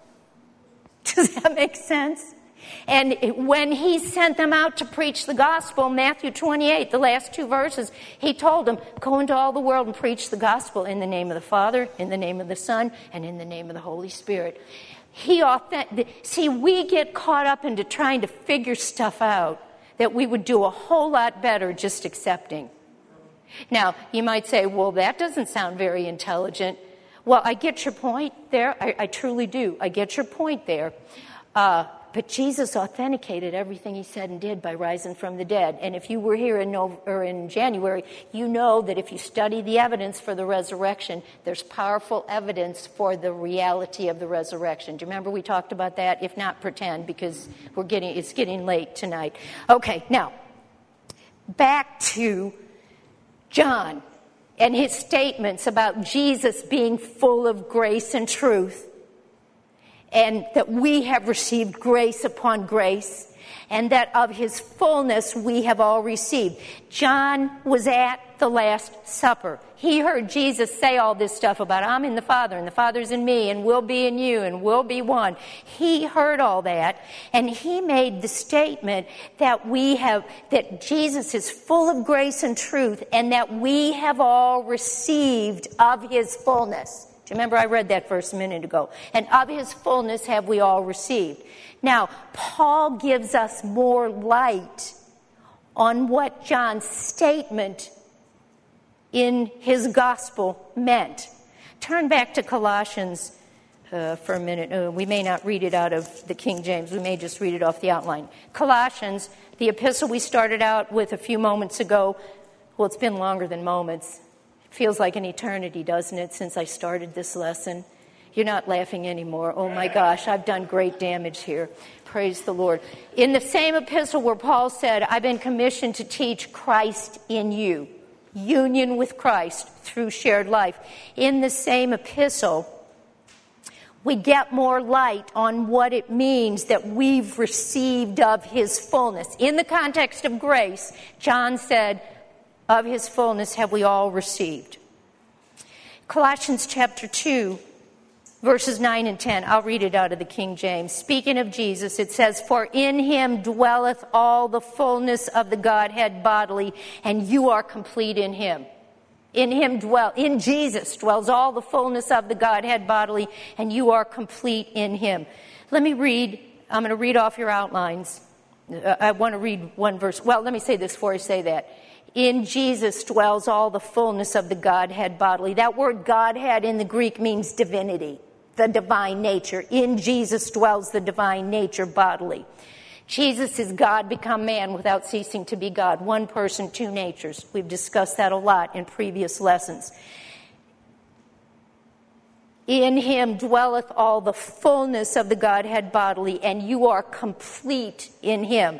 Does that make sense? And when he sent them out to preach the gospel, Matthew twenty-eight, the last two verses, he told them, go into all the world and preach the gospel in the name of the Father, in the name of the Son, and in the name of the Holy Spirit. He authentic- See, we get caught up into trying to figure stuff out that we would do a whole lot better just accepting. Now, you might say, well, that doesn't sound very intelligent. Well, I get your point there. I, I truly do. I get your point there. Uh, but Jesus authenticated everything he said and did by rising from the dead. And if you were here in, November, or in January, you know that if you study the evidence for the resurrection, there's powerful evidence for the reality of the resurrection. Do you remember we talked about that? If not, pretend, because we're getting it's getting late tonight. Okay, now, back to John and his statements about Jesus being full of grace and truth, and that we have received grace upon grace, and that of his fullness we have all received. John was at the Last Supper. He heard Jesus say all this stuff about, I'm in the Father, and the Father's in me, and we'll be in you, and we'll be one. He heard all that, and he made the statement that we have, that Jesus is full of grace and truth, and that we have all received of his fullness. Do you remember I read that verse a minute ago? And of his fullness have we all received. Now, Paul gives us more light on what John's statement in his gospel meant. Turn back to Colossians uh, for a minute. Uh, we may not read it out of the King James. We may just read it off the outline. Colossians, the epistle we started out with a few moments ago. Well, it's been longer than moments. Feels like an eternity, doesn't it, since I started this lesson? You're not laughing anymore. Oh my gosh, I've done great damage here. Praise the Lord. In the same epistle where Paul said, I've been commissioned to teach Christ in you, union with Christ through shared life. In the same epistle, we get more light on what it means that we've received of his fullness. In the context of grace, John said, of his fullness have we all received. Colossians chapter two, verses nine and ten. I'll read it out of the King James. Speaking of Jesus, it says, "For in him dwelleth all the fullness of the Godhead bodily, and you are complete in him." In him dwell, in Jesus dwells all the fullness of the Godhead bodily, and you are complete in him. Let me read, I'm going to read off your outlines. Uh, I want to read one verse. Well, let me say this before I say that. In Jesus dwells all the fullness of the Godhead bodily. That word Godhead in the Greek means divinity, the divine nature. In Jesus dwells the divine nature bodily. Jesus is God become man without ceasing to be God. One person, two natures. We've discussed that a lot in previous lessons. In him dwelleth all the fullness of the Godhead bodily, and you are complete in him.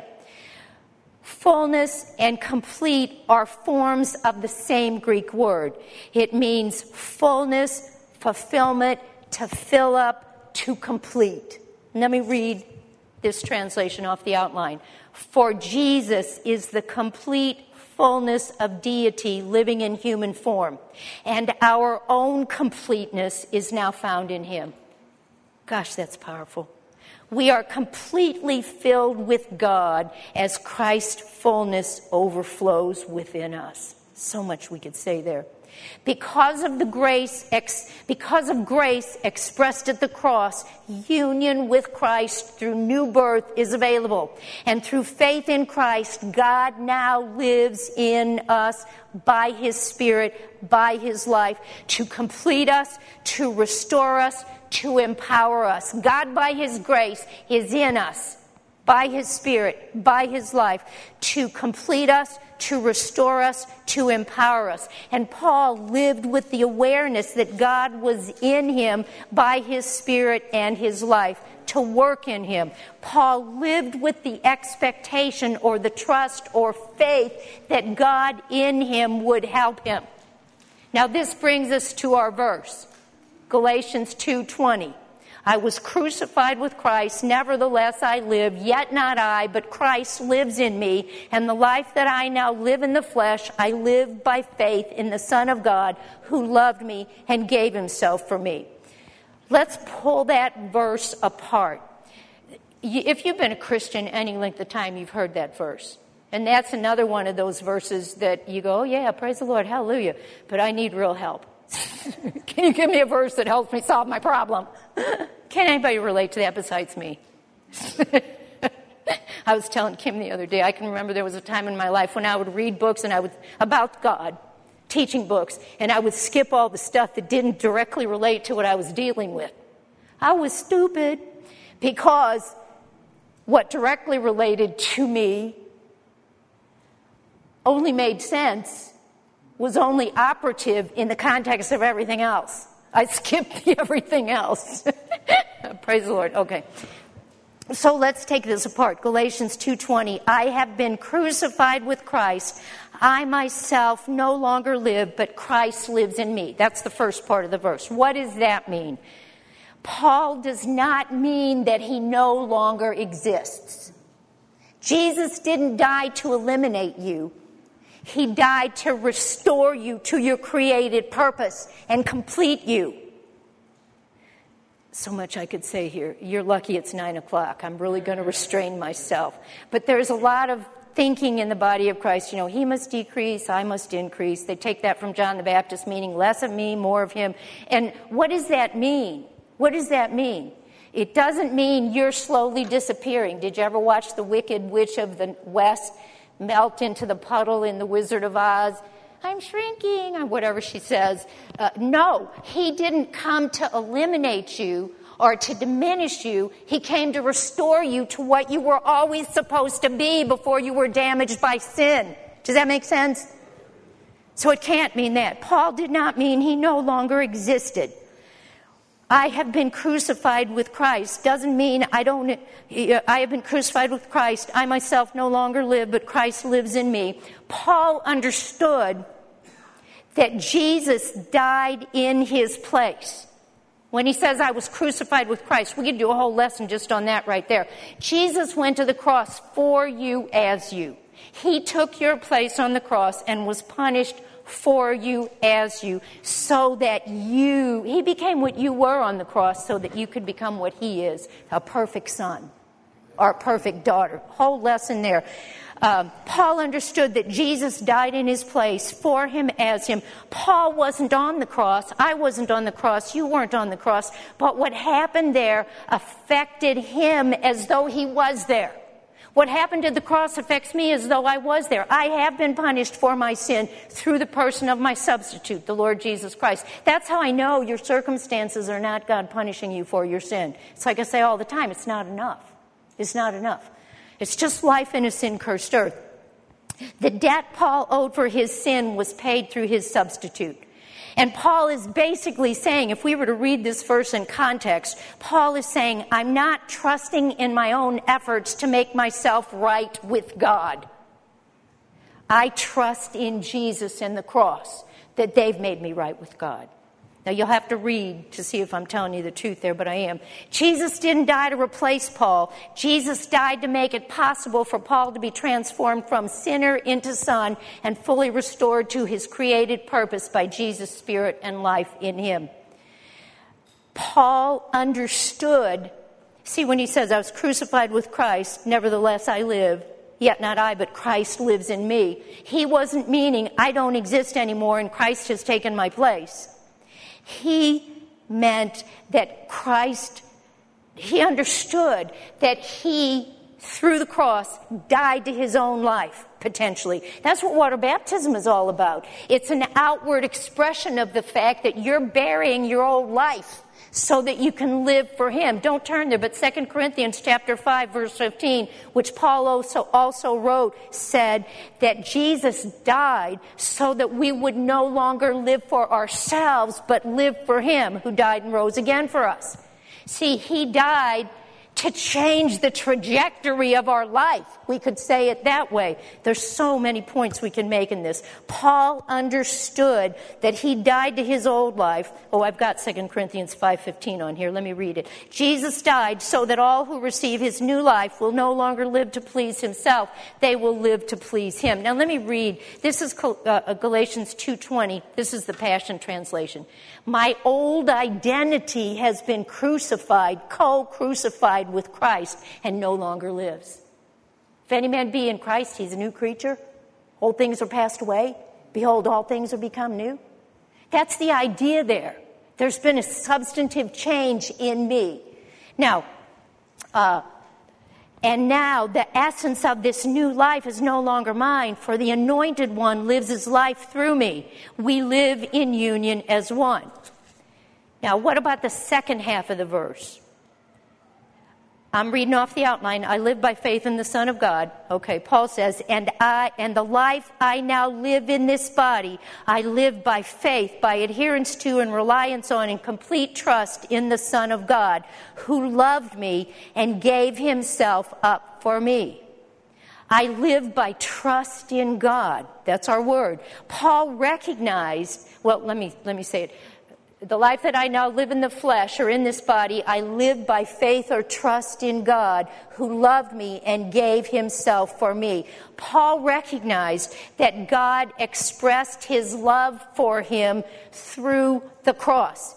Fullness and complete are forms of the same Greek word. It means fullness, fulfillment, to fill up, to complete. Let me read this translation off the outline. For Jesus is the complete fullness of deity living in human form, and our own completeness is now found in him. Gosh, that's powerful. We are completely filled with God as Christ's fullness overflows within us. So much we could say there. Because of the grace, ex, because of grace expressed at the cross, union with Christ through new birth is available. And through faith in Christ, God now lives in us by his Spirit, by his life, to complete us, to restore us, to empower us. God, by his grace, is in us, by his Spirit, by his life, to complete us, to restore us, to empower us. And Paul lived with the awareness that God was in him by his Spirit and his life to work in him. Paul lived with the expectation or the trust or faith that God in him would help him. Now this brings us to our verse, Galatians two twenty. I was crucified with Christ, nevertheless I live, yet not I, but Christ lives in me, and the life that I now live in the flesh, I live by faith in the Son of God, who loved me and gave himself for me. Let's pull that verse apart. If you've been a Christian any length of time, you've heard that verse. And that's another one of those verses that you go, oh yeah, praise the Lord, hallelujah, but I need real help. Can you give me a verse that helps me solve my problem? Can anybody relate to that besides me? I was telling Kim the other day, I can remember there was a time in my life when I would read books and I would about God, teaching books, and I would skip all the stuff that didn't directly relate to what I was dealing with. I was stupid because what directly related to me only made sense, was only operative in the context of everything else. I skipped everything else. Praise the Lord. Okay. So let's take this apart. Galatians two twenty. I have been crucified with Christ. I myself no longer live, but Christ lives in me. That's the first part of the verse. What does that mean? Paul does not mean that he no longer exists. Jesus didn't die to eliminate you. He died to restore you to your created purpose and complete you. So much I could say here. You're lucky it's nine o'clock. I'm really going to restrain myself. But there's a lot of thinking in the body of Christ. You know, he must decrease, I must increase. They take that from John the Baptist, meaning less of me, more of him. And what does that mean? What does that mean? It doesn't mean you're slowly disappearing. Did you ever watch The Wicked Witch of the West melt into the puddle in The Wizard of Oz? I'm shrinking, or whatever she says. Uh, no, he didn't come to eliminate you or to diminish you. He came to restore you to what you were always supposed to be before you were damaged by sin. Does that make sense? So it can't mean that. Paul did not mean he no longer existed. I have been crucified with Christ doesn't mean I don't, I have been crucified with Christ. I myself no longer live, but Christ lives in me. Paul understood that Jesus died in his place. When he says, I was crucified with Christ, we could do a whole lesson just on that right there. Jesus went to the cross for you as you. He took your place on the cross and was punished for you as you, so that you, he became what you were on the cross so that you could become what he is, a perfect son or a perfect daughter. Whole lesson there. Um, Paul understood that Jesus died in his place for him as him. Paul wasn't on the cross. I wasn't on the cross. You weren't on the cross. But what happened there affected him as though he was there. What happened to the cross affects me as though I was there. I have been punished for my sin through the person of my substitute, the Lord Jesus Christ. That's how I know your circumstances are not God punishing you for your sin. It's like I say all the time, it's not enough. It's not enough. It's just life in a sin-cursed earth. The debt Paul owed for his sin was paid through his substitute. And Paul is basically saying, if we were to read this verse in context, Paul is saying, I'm not trusting in my own efforts to make myself right with God. I trust in Jesus and the cross that they've made me right with God. Now, you'll have to read to see if I'm telling you the truth there, but I am. Jesus didn't die to replace Paul. Jesus died to make it possible for Paul to be transformed from sinner into son and fully restored to his created purpose by Jesus' spirit and life in him. Paul understood, see, when he says, I was crucified with Christ, nevertheless I live, yet not I, but Christ lives in me. He wasn't meaning I don't exist anymore and Christ has taken my place. He meant that Christ, he understood that he, through the cross, died to his own life, potentially. That's what water baptism is all about. It's an outward expression of the fact that you're burying your old life so that you can live for him. Don't turn there, but Second Corinthians chapter five, verse fifteen, which Paul also, also wrote, said that Jesus died so that we would no longer live for ourselves, but live for him who died and rose again for us. See, he died to change the trajectory of our life. We could say it that way. There's so many points we can make in this. Paul understood that he died to his old life. Oh, I've got Second Corinthians five fifteen on here. Let me read it. Jesus died so that all who receive his new life will no longer live to please himself. They will live to please him. Now let me read. This is Galatians two twenty. This is the Passion Translation. My old identity has been crucified, co-crucified with Christ, and no longer lives. If any man be in Christ, he's a new creature. Old things are passed away. Behold, all things are become new. That's the idea there. There's been a substantive change in me. Now, uh, and now the essence of this new life is no longer mine, for the Anointed One lives his life through me. We live in union as one. Now, what about the second half of the verse? I'm reading off the outline. I live by faith in the Son of God. Okay, Paul says, and I, and the life I now live in this body, I live by faith, by adherence to and reliance on and complete trust in the Son of God, who loved me and gave himself up for me. I live by trust in God. That's our word. Paul recognized, well, let me, let me say it. The life that I now live in the flesh or in this body, I live by faith or trust in God who loved me and gave himself for me. Paul recognized that God expressed his love for him through the cross.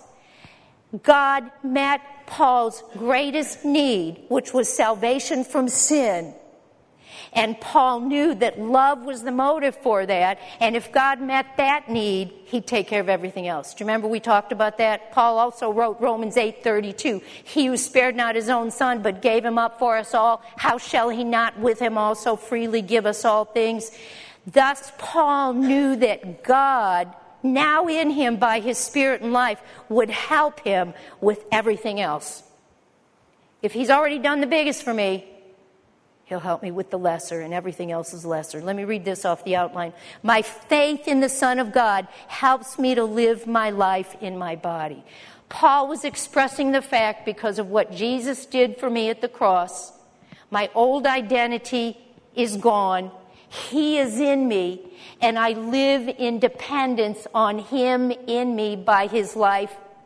God met Paul's greatest need, which was salvation from sin. And Paul knew that love was the motive for that. And if God met that need, he'd take care of everything else. Do you remember we talked about that? Paul also wrote Romans eight thirty-two. He who spared not his own son, but gave him up for us all, how shall he not with him also freely give us all things? Thus Paul knew that God, now in him by his spirit and life, would help him with everything else. If he's already done the biggest for me, he'll help me with the lesser, and everything else is lesser. Let me read this off the outline. My faith in the Son of God helps me to live my life in my body. Paul was expressing the fact, because of what Jesus did for me at the cross, my old identity is gone. He is in me, and I live in dependence on him in me by his life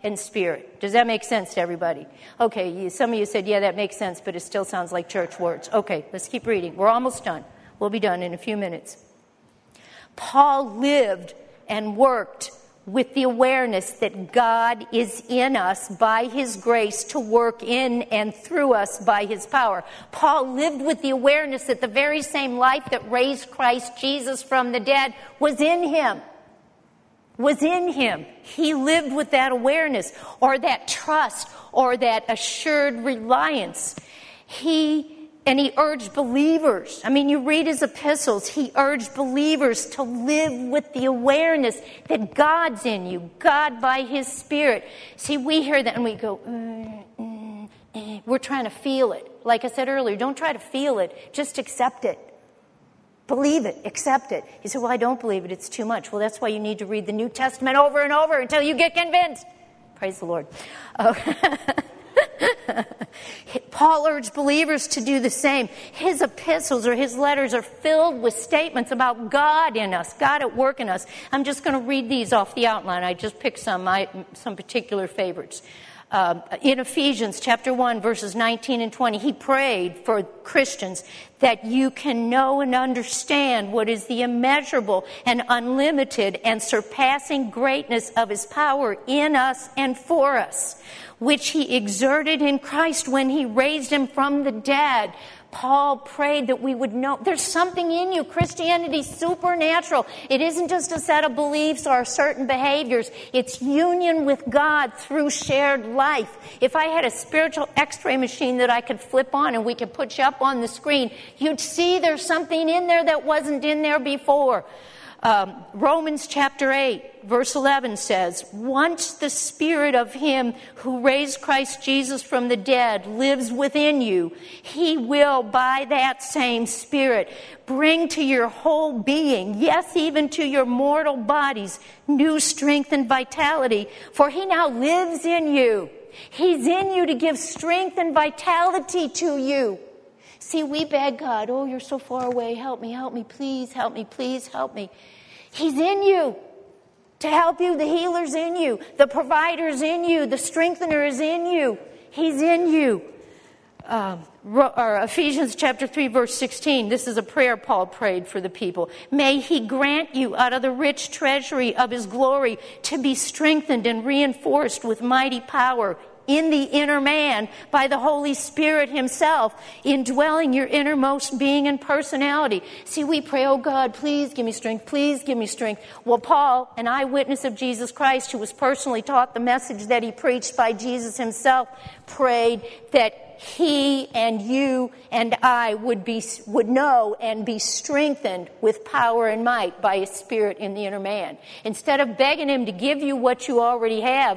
and spirit. Does that make sense to everybody? Okay, you, some of you said, yeah, that makes sense, but it still sounds like church words. Okay, let's keep reading. We're almost done. We'll be done in a few minutes. Paul lived and worked with the awareness that God is in us by His grace to work in and through us by His power. Paul lived with the awareness that the very same life that raised Christ Jesus from the dead was in him. Was in him. He lived with that awareness or that trust or that assured reliance. He And he urged believers, I mean, you read his epistles, he urged believers to live with the awareness that God's in you, God by His Spirit. See, we hear that and we go, mm, mm, mm. We're trying to feel it. Like I said earlier, don't try to feel it, just accept it. Believe it, accept it. You say, well, I don't believe it, it's too much. Well, that's why you need to read the New Testament over and over until you get convinced. Praise the Lord. Uh, Paul urged believers to do the same. His epistles or his letters are filled with statements about God in us, God at work in us. I'm just going to read these off the outline. I just picked some, I, some particular favorites. Uh, in Ephesians chapter one, verses nineteen and twenty, he prayed for Christians that you can know and understand what is the immeasurable and unlimited and surpassing greatness of His power in us and for us, which He exerted in Christ when He raised Him from the dead. Paul prayed that we would know there's something in you. Christianity's supernatural. It isn't just a set of beliefs or certain behaviors. It's union with God through shared life. If I had a spiritual x-ray machine that I could flip on and we could put you up on the screen, you'd see there's something in there that wasn't in there before. Um, Romans chapter eight, verse eleven says, once the Spirit of Him who raised Christ Jesus from the dead lives within you, He will, by that same Spirit, bring to your whole being, yes, even to your mortal bodies, new strength and vitality, for He now lives in you. He's in you to give strength and vitality to you. See, we beg God, oh, you're so far away, help me, help me, please, help me, please, help me. He's in you to help you. The healer's in you. The provider's in you. The strengthener is in you. He's in you. Um, or Ephesians chapter three, verse sixteen. This is a prayer Paul prayed for the people. May He grant you out of the rich treasury of His glory to be strengthened and reinforced with mighty power in the inner man by the Holy Spirit Himself, indwelling your innermost being and personality. See, we pray, oh God, please give me strength, please give me strength. Well, Paul, an eyewitness of Jesus Christ, who was personally taught the message that he preached by Jesus Himself, prayed that he and you and I would be would know and be strengthened with power and might by His Spirit in the inner man. Instead of begging Him to give you what you already have,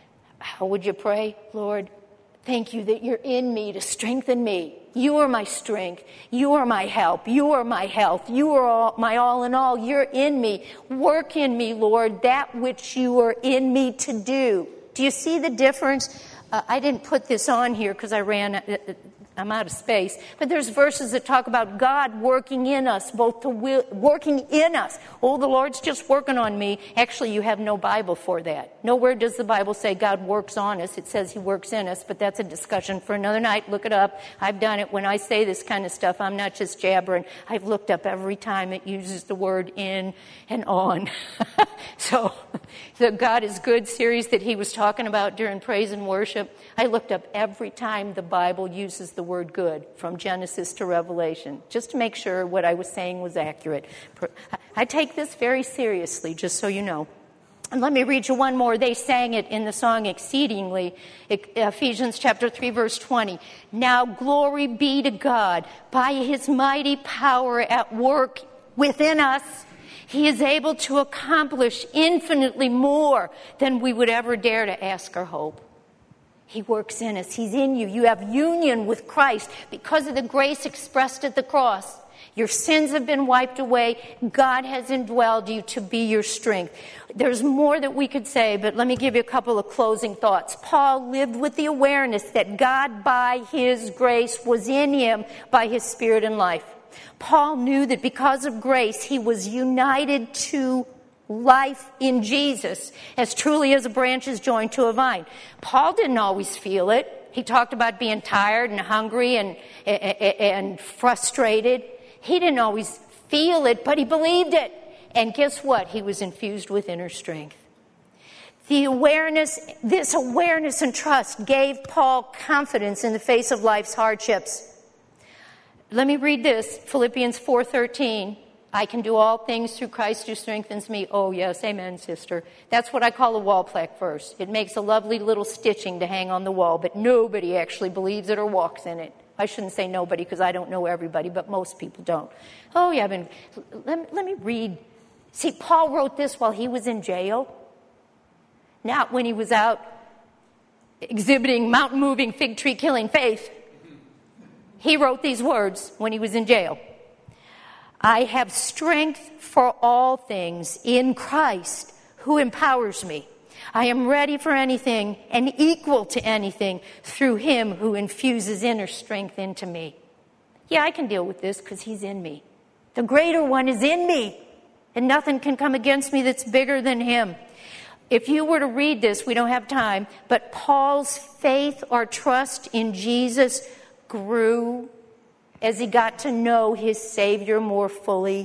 how would you pray? Lord, thank you that you're in me to strengthen me. You are my strength. You are my help. You are my health. You are all, my all in all. You're in me. Work in me, Lord, that which you are in me to do. Do you see the difference? Uh, I didn't put this on here because I ran... Uh, I'm out of space. But there's verses that talk about God working in us, both to will, working in us. Oh, the Lord's just working on me. Actually, you have no Bible for that. Nowhere does the Bible say God works on us. It says He works in us, but that's a discussion for another night. Look it up. I've done it. When I say this kind of stuff, I'm not just jabbering. I've looked up every time it uses the word in and on. So, the God is Good series that he was talking about during praise and worship, I looked up every time the Bible uses the word good, from Genesis to Revelation, just to make sure what I was saying was accurate. I take this very seriously, just so you know. And let me read you one more. They sang it in the song exceedingly. Ephesians chapter three, verse twenty. Now glory be to God by His mighty power at work within us. He is able to accomplish infinitely more than we would ever dare to ask or hope. He works in us. He's in you. You have union with Christ because of the grace expressed at the cross. Your sins have been wiped away. God has indwelled you to be your strength. There's more that we could say, but let me give you a couple of closing thoughts. Paul lived with the awareness that God, by His grace, was in him by His Spirit and life. Paul knew that because of grace, he was united to life in Jesus as truly as a branch is joined to a vine. Paul didn't always feel it. He talked about being tired and hungry and, and frustrated. He didn't always feel it, but he believed it. And guess what? He was infused with inner strength. The awareness, this awareness and trust gave Paul confidence in the face of life's hardships. Let me read this, Philippians four thirteen. I can do all things through Christ who strengthens me. Oh, yes, amen, sister. That's what I call a wall plaque verse. It makes a lovely little stitching to hang on the wall, but nobody actually believes it or walks in it. I shouldn't say nobody because I don't know everybody, but most people don't. Oh, yeah, but let, let me read. See, Paul wrote this while he was in jail, not when he was out exhibiting mountain-moving, fig-tree killing faith. He wrote these words when he was in jail. I have strength for all things in Christ who empowers me. I am ready for anything and equal to anything through him who infuses inner strength into me. Yeah, I can deal with this because he's in me. The greater one is in me, and nothing can come against me that's bigger than him. If you were to read this, we don't have time, but Paul's faith or trust in Jesus grew as he got to know his Savior more fully.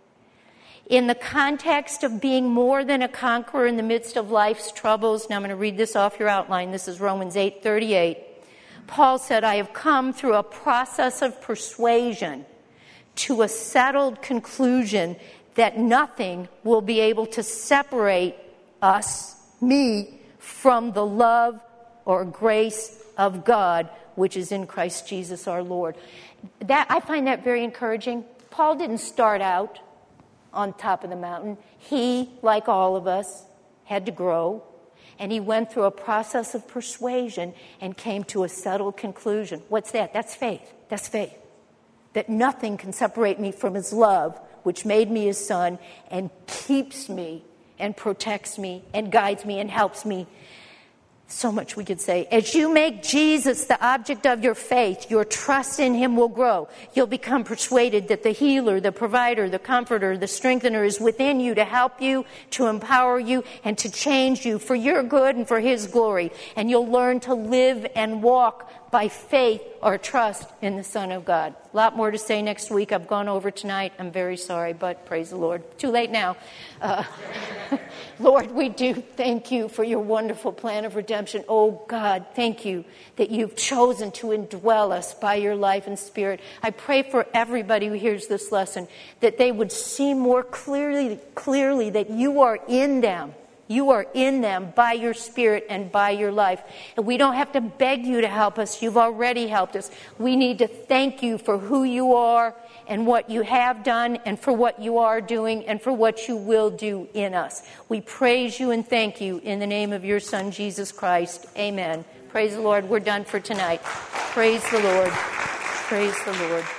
In the context of being more than a conqueror in the midst of life's troubles, now I'm going to read this off your outline. This is Romans eight thirty-eight. Paul said, I have come through a process of persuasion to a settled conclusion that nothing will be able to separate us, me, from the love or grace of God, which is in Christ Jesus our Lord. That, I find that very encouraging. Paul didn't start out on top of the mountain. He, like all of us, had to grow. And he went through a process of persuasion and came to a settled conclusion. What's that? That's faith. That's faith. That nothing can separate me from his love, which made me his son and keeps me and protects me and guides me and helps me. So much we could say. As you make Jesus the object of your faith, your trust in him will grow. You'll become persuaded that the healer, the provider, the comforter, the strengthener is within you to help you, to empower you, and to change you for your good and for his glory. And you'll learn to live and walk by faith or trust in the Son of God. A lot more to say next week. I've gone over tonight. I'm very sorry, but praise the Lord. Too late now. Uh, Lord, we do thank you for your wonderful plan of redemption. Oh, God, thank you that you've chosen to indwell us by your life and spirit. I pray for everybody who hears this lesson that they would see more clearly, clearly that you are in them. You are in them by your spirit and by your life. And we don't have to beg you to help us. You've already helped us. We need to thank you for who you are and what you have done and for what you are doing and for what you will do in us. We praise you and thank you in the name of your Son, Jesus Christ. Amen. Praise the Lord. We're done for tonight. Praise the Lord. Praise the Lord.